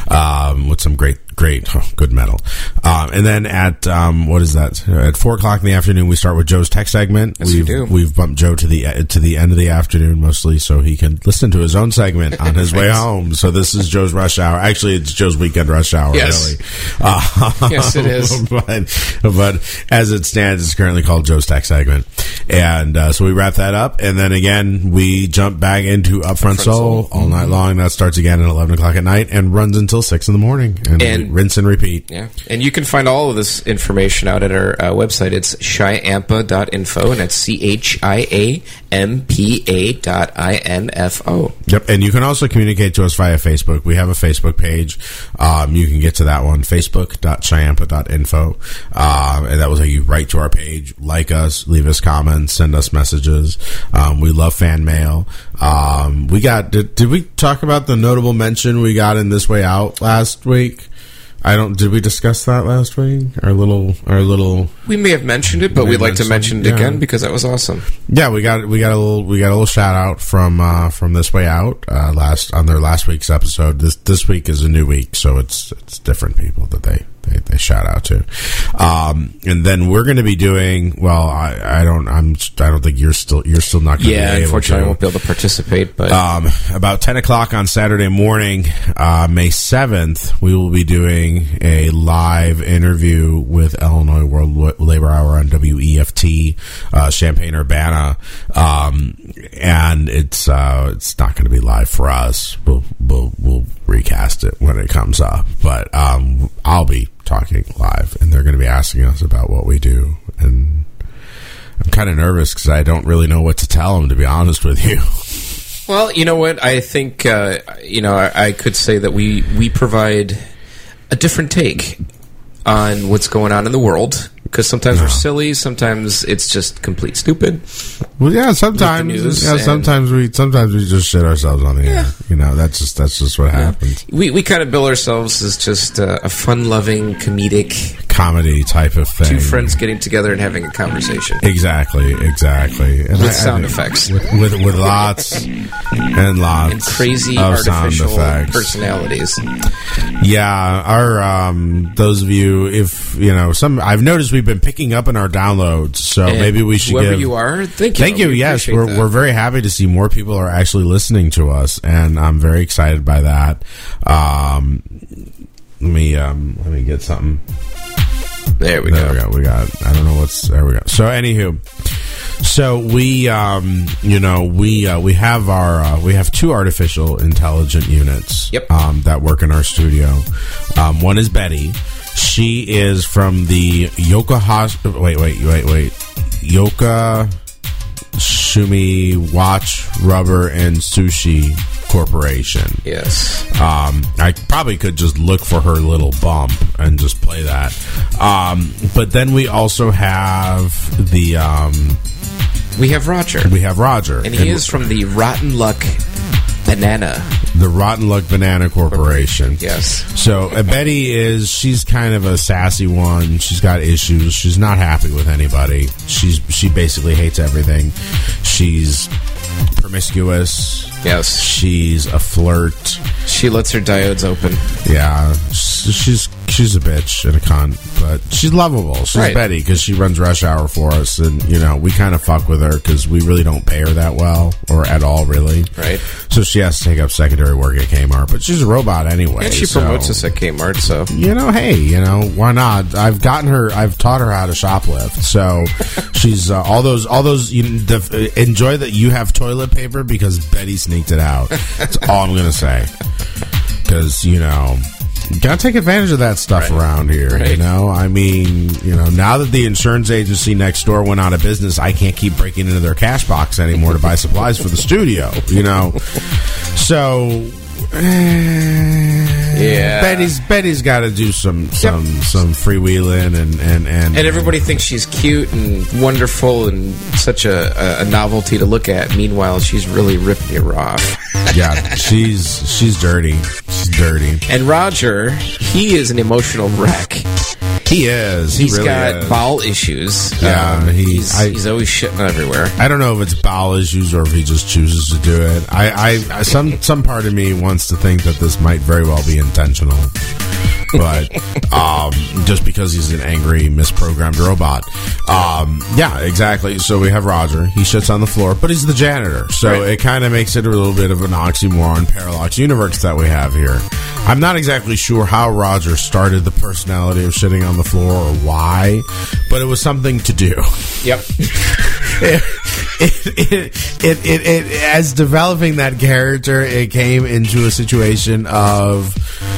[SPEAKER 1] um, with some great Great, oh, good metal. Um, and then at, um, what is that? At four o'clock in the afternoon, we start with Joe's tech segment.
[SPEAKER 2] Yes,
[SPEAKER 1] we've,
[SPEAKER 2] we do.
[SPEAKER 1] We've bumped Joe to the, uh, to the end of the afternoon mostly so he can listen to his own segment on his way home. So this is Joe's rush hour. Actually, it's Joe's weekend rush hour,
[SPEAKER 2] yes.
[SPEAKER 1] really. Uh,
[SPEAKER 2] yes, it is.
[SPEAKER 1] but, but as it stands, it's currently called Joe's tech segment. And, uh, so we wrap that up. And then again, we jump back into Upfront, Upfront Soul, Soul all mm-hmm. night long. That starts again at eleven o'clock at night and runs until six in the morning. And,
[SPEAKER 2] and
[SPEAKER 1] rinse and repeat.
[SPEAKER 2] Yeah, and you can find all of this information out at our uh, website. It's chiampa dot info, and that's C H I A M P A dot I N F O.
[SPEAKER 1] Yep, and you can also communicate to us via Facebook. We have a Facebook page. Um, you can get to that one, facebook dot chiampa dot info. Um, and that will take you right to our page. Like us, leave us comments, send us messages. Um, we love fan mail. Um, we got, did, did we talk about the notable mention we got in This Way Out last week? I don't. Did we discuss that last week? Our little, our little.
[SPEAKER 2] We may have mentioned it, but we'd like to mention it
[SPEAKER 1] yeah.
[SPEAKER 2] again because that was awesome.
[SPEAKER 1] Yeah, we got we got a little we got a little shout out from uh, from This Way Out uh, last on their last week's episode. This this week is a new week, so it's it's different people that they. They, they shout out to, um, and then we're going to be doing. Well, I, I don't. I'm. I don't think you're still. You're still not going to
[SPEAKER 2] yeah,
[SPEAKER 1] be able
[SPEAKER 2] unfortunately,
[SPEAKER 1] to.
[SPEAKER 2] I won't be able to participate. But
[SPEAKER 1] um, about ten o'clock on Saturday morning, uh, May seventh, we will be doing a live interview with Illinois World Labor Hour on W E F T, uh, Champaign Urbana, um, and it's uh, it's not going to be live for us. We'll we'll we'll recast it when it comes up, but um, I'll be talking live, and they're going to be asking us about what we do, and I'm kind of nervous because I don't really know what to tell them, to be honest with you.
[SPEAKER 2] Well, you know what? I think uh, you know I, I could say that we we provide a different take on what's going on in the world. Because sometimes no. we're silly, sometimes it's just complete stupid.
[SPEAKER 1] Well, yeah, sometimes, yeah, sometimes we, sometimes we just shit ourselves on the yeah. air. You know, that's just that's just what yeah. happens.
[SPEAKER 2] We we kind of bill ourselves as just uh, a fun-loving, comedic
[SPEAKER 1] comedy type of thing.
[SPEAKER 2] Two friends getting together and having a conversation.
[SPEAKER 1] Exactly, exactly. And
[SPEAKER 2] with
[SPEAKER 1] I,
[SPEAKER 2] sound
[SPEAKER 1] I,
[SPEAKER 2] effects.
[SPEAKER 1] With, with, with lots and lots
[SPEAKER 2] and crazy
[SPEAKER 1] of
[SPEAKER 2] artificial
[SPEAKER 1] sound effects.
[SPEAKER 2] personalities.
[SPEAKER 1] Yeah, our um, those of you, if you know, some I've noticed we've been picking up in our downloads, so
[SPEAKER 2] And
[SPEAKER 1] maybe we should
[SPEAKER 2] whoever
[SPEAKER 1] give,
[SPEAKER 2] you are, thank you.
[SPEAKER 1] Thank you.
[SPEAKER 2] We
[SPEAKER 1] Yes,
[SPEAKER 2] appreciate
[SPEAKER 1] we're
[SPEAKER 2] that.
[SPEAKER 1] we're very happy to see more people are actually listening to us, and I'm very excited by that. Um, let me um, let me get something.
[SPEAKER 2] There we
[SPEAKER 1] there
[SPEAKER 2] go.
[SPEAKER 1] we go. We got. I don't know what's. There we go. So, anywho, so we, um, you know, we uh, we have our uh, we have two artificial intelligent units.
[SPEAKER 2] Yep.
[SPEAKER 1] Um, that work in our studio. Um, one is Betty. She is from the Yoka Hos- Wait, wait, wait, wait. Yoka Shumi Watch Rubber and Sushi Corporation.
[SPEAKER 2] Yes.
[SPEAKER 1] Um, I probably could just look for her little bump and just play that. Um, but then we also have the um,
[SPEAKER 2] we have Roger.
[SPEAKER 1] We have Roger,
[SPEAKER 2] and he and is from the Rotten Luck Banana.
[SPEAKER 1] The Rotten Luck Banana Corporation.
[SPEAKER 2] Yes.
[SPEAKER 1] So uh, Betty is, she's kind of a sassy one. She's got issues. She's not happy with anybody. She's She basically hates everything. She's promiscuous.
[SPEAKER 2] Yes.
[SPEAKER 1] She's a flirt.
[SPEAKER 2] She lets her diodes open.
[SPEAKER 1] Yeah. She's she's a bitch and a cunt, but she's lovable. She's
[SPEAKER 2] Right.
[SPEAKER 1] Betty because she runs Rush Hour for us, and you know we kind of fuck with her because we really don't pay her that well or at all, really.
[SPEAKER 2] Right.
[SPEAKER 1] So she has to take up secondary work at Kmart, but she's a robot anyway.
[SPEAKER 2] And she
[SPEAKER 1] so,
[SPEAKER 2] promotes us at Kmart, so
[SPEAKER 1] you know, hey, you know, why not? I've gotten her. I've taught her how to shoplift. So she's uh, all those all those. You, the, enjoy that you have toilet paper because Betty sneaked it out. That's all I'm gonna say. Because you know. You gotta take advantage of that stuff
[SPEAKER 2] Right.
[SPEAKER 1] around here,
[SPEAKER 2] Right.
[SPEAKER 1] you know? I mean, you know, now that the insurance agency next door went out of business, I can't keep breaking into their cash box anymore to buy supplies for the studio, you know? So,
[SPEAKER 2] yeah.
[SPEAKER 1] Betty's Betty's got to do some some
[SPEAKER 2] Yep.
[SPEAKER 1] some freewheeling and and and,
[SPEAKER 2] And everybody thinks she's cute and wonderful and such a, a, a novelty to look at. Meanwhile, she's really ripping you off.
[SPEAKER 1] yeah, she's she's dirty. She's dirty.
[SPEAKER 2] And Roger, he is an emotional wreck.
[SPEAKER 1] He is. He
[SPEAKER 2] He's
[SPEAKER 1] really
[SPEAKER 2] got
[SPEAKER 1] is.
[SPEAKER 2] bowel issues.
[SPEAKER 1] Yeah,
[SPEAKER 2] Um,
[SPEAKER 1] he-
[SPEAKER 2] he's,
[SPEAKER 1] I-
[SPEAKER 2] he's always shitting everywhere.
[SPEAKER 1] I don't know if it's bowel issues or if he just chooses to do it. I, I, I some some part of me wants to think that this might very well be intentional, but um, just because he's an angry, misprogrammed robot. Um, yeah, exactly. So we have Roger. He shits on the floor, but he's the janitor, so
[SPEAKER 2] Right.
[SPEAKER 1] it kind of makes it a little bit of an oxymoron, parallax universe that we have here. I'm not exactly sure how Roger started the personality of shitting on the floor or why, but it was something to do.
[SPEAKER 2] Yep.
[SPEAKER 1] it, it, it, it, it, it, as developing that character, it came into a situation of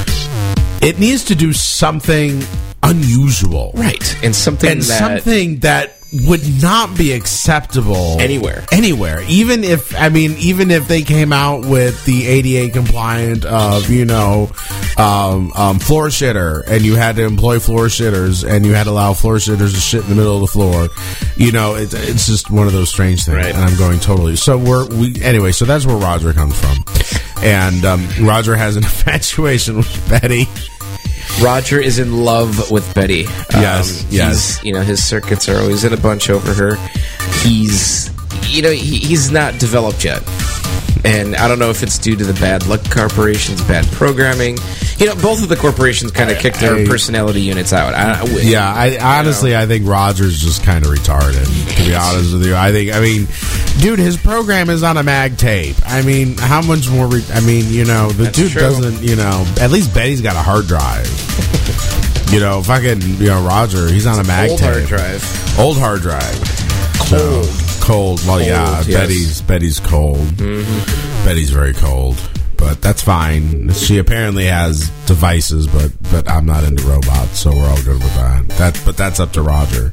[SPEAKER 1] it needs to do something unusual,
[SPEAKER 2] Right. And something
[SPEAKER 1] and
[SPEAKER 2] that...
[SPEAKER 1] something that would not be acceptable
[SPEAKER 2] Anywhere.
[SPEAKER 1] Anywhere. Even if, I mean, even if they came out with the A D A compliant of, you know, um, um, floor shitter, and you had to employ floor shitters, and you had to allow floor shitters to shit in the middle of the floor, you know, it, it's just one of those strange things.
[SPEAKER 2] Right.
[SPEAKER 1] And I'm going totally. So we're, we, anyway, so that's where Roger comes from. And um, Roger has an infatuation with Betty.
[SPEAKER 2] Roger is in love with Betty.
[SPEAKER 1] Yes,
[SPEAKER 2] um,
[SPEAKER 1] yes.
[SPEAKER 2] He's, you know, his circuits are always in a bunch over her. He's, you know, he, he's not developed yet. And I don't know if it's due to the bad luck corporation's bad programming. You know, both of the corporations kind of kicked their
[SPEAKER 1] I-
[SPEAKER 2] personality units out. I, I-
[SPEAKER 1] Yeah, I honestly, I think Roger's just kind of retarded. To be honest with you, I think, I mean, dude, his program is on a mag tape. I mean, how much more? Re- I mean, you know, the
[SPEAKER 2] That's
[SPEAKER 1] dude
[SPEAKER 2] true.
[SPEAKER 1] doesn't. You know, at least Betty's got a hard drive. You know, fucking, you know, Roger, he's on a mag
[SPEAKER 2] old
[SPEAKER 1] tape.
[SPEAKER 2] hard drive.
[SPEAKER 1] Old hard drive.
[SPEAKER 2] Cold.
[SPEAKER 1] So, cold. Well, yeah,
[SPEAKER 2] Cold, yes.
[SPEAKER 1] Betty's Betty's cold.
[SPEAKER 2] Mm-hmm.
[SPEAKER 1] Betty's very cold. But that's fine. She apparently has devices, but but I'm not into robots, so we're all good with that. That but that's up to Roger.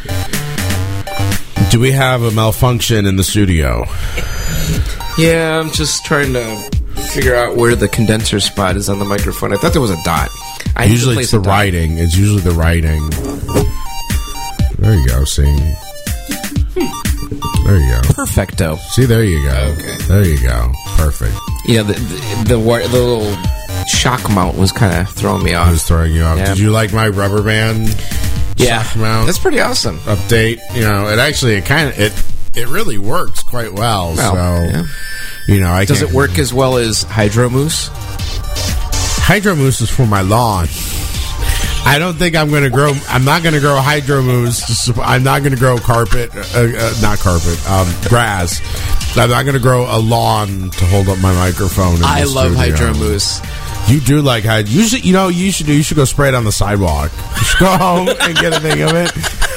[SPEAKER 1] Do we have a malfunction in the studio?
[SPEAKER 2] Yeah, I'm just trying to figure out where the condenser spot is on the microphone. I thought there was a dot. I need to
[SPEAKER 1] Usually
[SPEAKER 2] place
[SPEAKER 1] it's the
[SPEAKER 2] a dot.
[SPEAKER 1] writing. It's usually the writing. There you go. See. There you go.
[SPEAKER 2] Perfecto.
[SPEAKER 1] See, there you go.
[SPEAKER 2] Okay.
[SPEAKER 1] There you go. Perfect.
[SPEAKER 2] You know, the the, the, wi- the little shock mount was kind of throwing me
[SPEAKER 1] I
[SPEAKER 2] off.
[SPEAKER 1] was throwing you off.
[SPEAKER 2] Yeah.
[SPEAKER 1] Did you like my rubber band?
[SPEAKER 2] Yeah,
[SPEAKER 1] shock mount
[SPEAKER 2] that's pretty awesome.
[SPEAKER 1] update. You know, it actually it kind of it it really works quite well.
[SPEAKER 2] Well,
[SPEAKER 1] so
[SPEAKER 2] yeah.
[SPEAKER 1] you know, I
[SPEAKER 2] Does
[SPEAKER 1] can't-
[SPEAKER 2] it work as well as Hydro Moose?
[SPEAKER 1] Hydro Moose is for my lawn. I don't think I'm going to grow. I'm not going to grow Hydro Moose. I'm not going to grow carpet, uh, uh, not carpet, um, grass. I'm not going to grow a lawn to hold up my microphone. In
[SPEAKER 2] I
[SPEAKER 1] the
[SPEAKER 2] love
[SPEAKER 1] studio.
[SPEAKER 2] Hydro Moose.
[SPEAKER 1] You do like Hydro. You should, you know, you should do. You should go spray it on the sidewalk. You should go home and get a thing of it.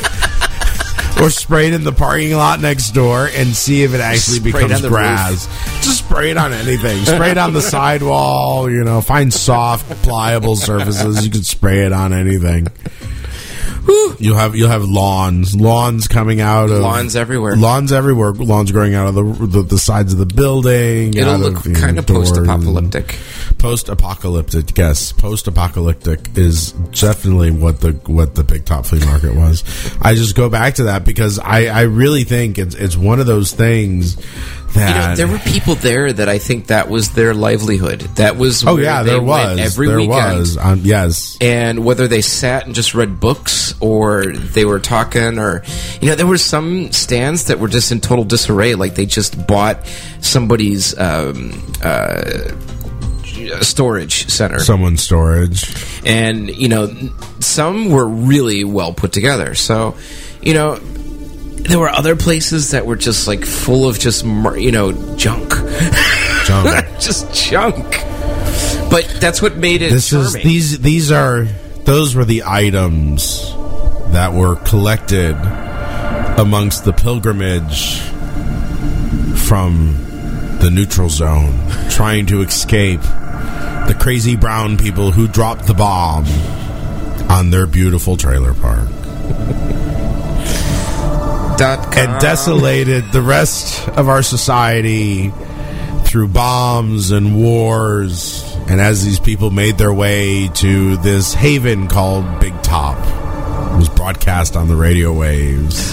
[SPEAKER 1] Or spray it in the parking lot next door and see if it actually
[SPEAKER 2] Spray it
[SPEAKER 1] becomes
[SPEAKER 2] on the
[SPEAKER 1] grass. Just spray it on anything. Spray it on the sidewall. You know, find soft, pliable surfaces. You can spray it on anything. You'll have you'll have lawns, lawns coming out of
[SPEAKER 2] Lawns everywhere.
[SPEAKER 1] lawns everywhere, lawns growing out of the the, the sides of the building.
[SPEAKER 2] It'll
[SPEAKER 1] out
[SPEAKER 2] look
[SPEAKER 1] of, you know,
[SPEAKER 2] kind of
[SPEAKER 1] doors.
[SPEAKER 2] post-apocalyptic.
[SPEAKER 1] Post-apocalyptic, yes. Post-apocalyptic is definitely what the what the Big Top Flea Market was. I just go back to that because I, I really think it's it's one of those things that
[SPEAKER 2] You know, there were people there that I think that was their livelihood. That was
[SPEAKER 1] oh
[SPEAKER 2] where
[SPEAKER 1] yeah,
[SPEAKER 2] they
[SPEAKER 1] there
[SPEAKER 2] went
[SPEAKER 1] was
[SPEAKER 2] every
[SPEAKER 1] there
[SPEAKER 2] weekend.
[SPEAKER 1] was um, yes.
[SPEAKER 2] And whether they sat and just read books or they were talking or, you know, there were some stands that were just in total disarray. Like they just bought somebody's um, uh, storage center.
[SPEAKER 1] Someone's storage.
[SPEAKER 2] And, you know, some were really well put together. So, you know, there were other places that were just like full of just, mur- you know, junk.
[SPEAKER 1] Junk.
[SPEAKER 2] Just junk. But that's what made it
[SPEAKER 1] This is
[SPEAKER 2] charming.
[SPEAKER 1] these these are those were the items that were collected amongst the pilgrimage from the neutral zone, trying to escape the crazy brown people who dropped the bomb on their beautiful trailer park. And desolated the rest of our society through bombs and wars. And as these people made their way to this haven called Big Top, it was broadcast on the radio waves.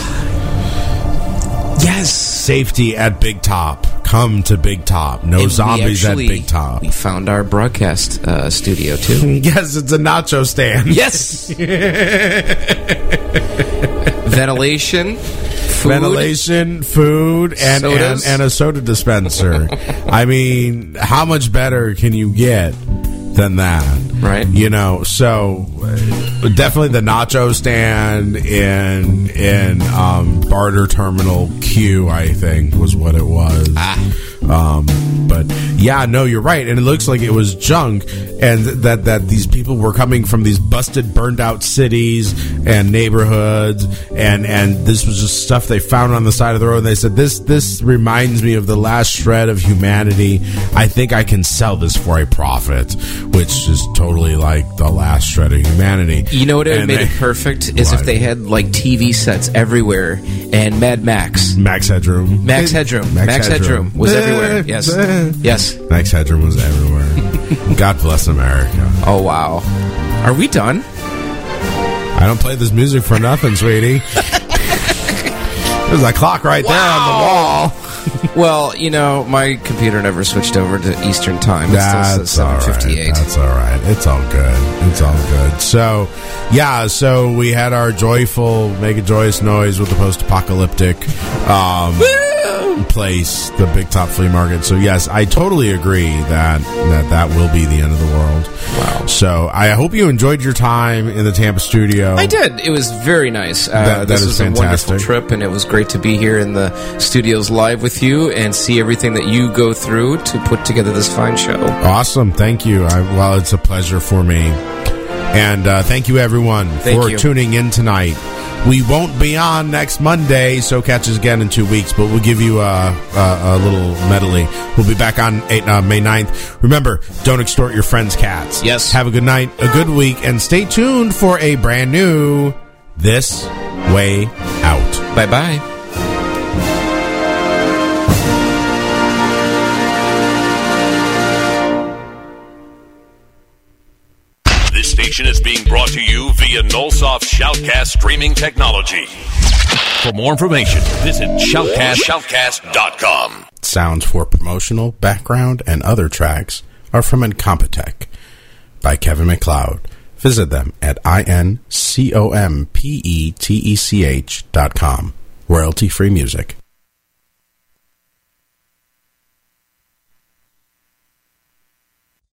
[SPEAKER 2] Yes.
[SPEAKER 1] Safety at Big Top. Come to Big Top. No
[SPEAKER 2] And we
[SPEAKER 1] zombies
[SPEAKER 2] actually-
[SPEAKER 1] at Big Top.
[SPEAKER 2] We found our broadcast uh, studio, too.
[SPEAKER 1] Yes, it's a nacho stand.
[SPEAKER 2] Yes! Ventilation, food.
[SPEAKER 1] Ventilation, food, and, and,
[SPEAKER 2] Sodas.
[SPEAKER 1] and a soda dispenser. I mean, how much better can you get than that?
[SPEAKER 2] Right.
[SPEAKER 1] You know, so uh, definitely the nacho stand in in um, Barter Terminal Q, I think, was what it was.
[SPEAKER 2] Ah.
[SPEAKER 1] Um, but yeah, no, you're right, and it looks like it was junk, and that that these people were coming from these busted, burned out cities and neighborhoods, and and this was just stuff they found on the side of the road. And they said, "This this reminds me of the last shred of humanity. I think I can sell this for a profit," which is totally like the last shred of humanity.
[SPEAKER 2] You know what would have
[SPEAKER 1] And
[SPEAKER 2] made
[SPEAKER 1] they-
[SPEAKER 2] it perfect is
[SPEAKER 1] What?
[SPEAKER 2] if they had like T V sets everywhere and Mad Max.
[SPEAKER 1] Max Headroom.
[SPEAKER 2] Max Headroom. Max, Headroom. was everywhere. Yes. Yes.
[SPEAKER 1] Max Headroom was everywhere. God bless America.
[SPEAKER 2] Oh, wow. Are we done?
[SPEAKER 1] I don't play this music for nothing, sweetie. There's a clock right there on the wall.
[SPEAKER 2] Well, you know, my computer never switched over to Eastern Time. It still says
[SPEAKER 1] That's all
[SPEAKER 2] seven
[SPEAKER 1] right.
[SPEAKER 2] fifty-eight.
[SPEAKER 1] That's all right. It's all good. It's all good. So, yeah, so we had our joyful, make a joyous noise with the post-apocalyptic um, place, the Big Top Flea Market. So, yes, I totally agree that, that that will be the end of the world.
[SPEAKER 2] Wow.
[SPEAKER 1] So, I hope you enjoyed your time in the Tampa studio.
[SPEAKER 2] I did. It was very nice. Uh,
[SPEAKER 1] That- that
[SPEAKER 2] this
[SPEAKER 1] is
[SPEAKER 2] was a
[SPEAKER 1] fantastic.
[SPEAKER 2] wonderful trip, and it was great to be here in the studios live with you and see everything that you go through to put together this fine show.
[SPEAKER 1] Awesome. Thank you. I, well, it's a pleasure for me. And uh, thank you, everyone,
[SPEAKER 2] Thank
[SPEAKER 1] for
[SPEAKER 2] you.
[SPEAKER 1] tuning in tonight. We won't be on next Monday, so catch us again in two weeks, but we'll give you a, a, a little medley. We'll be back on eight, uh, May ninth. Remember, don't extort your friends' cats.
[SPEAKER 2] Yes.
[SPEAKER 1] Have a good night, a good week, and stay tuned for a brand new This Way Out.
[SPEAKER 2] Bye-bye.
[SPEAKER 5] This station is being brought to you via Nullsoft Shoutcast streaming technology. For more information, visit shoutcast shoutcast dot com.
[SPEAKER 4] Sounds for promotional, background, and other tracks are from Incompetech.
[SPEAKER 1] by Kevin MacLeod. Visit them at I N C O M P E T E C H dot com. Royalty-free music.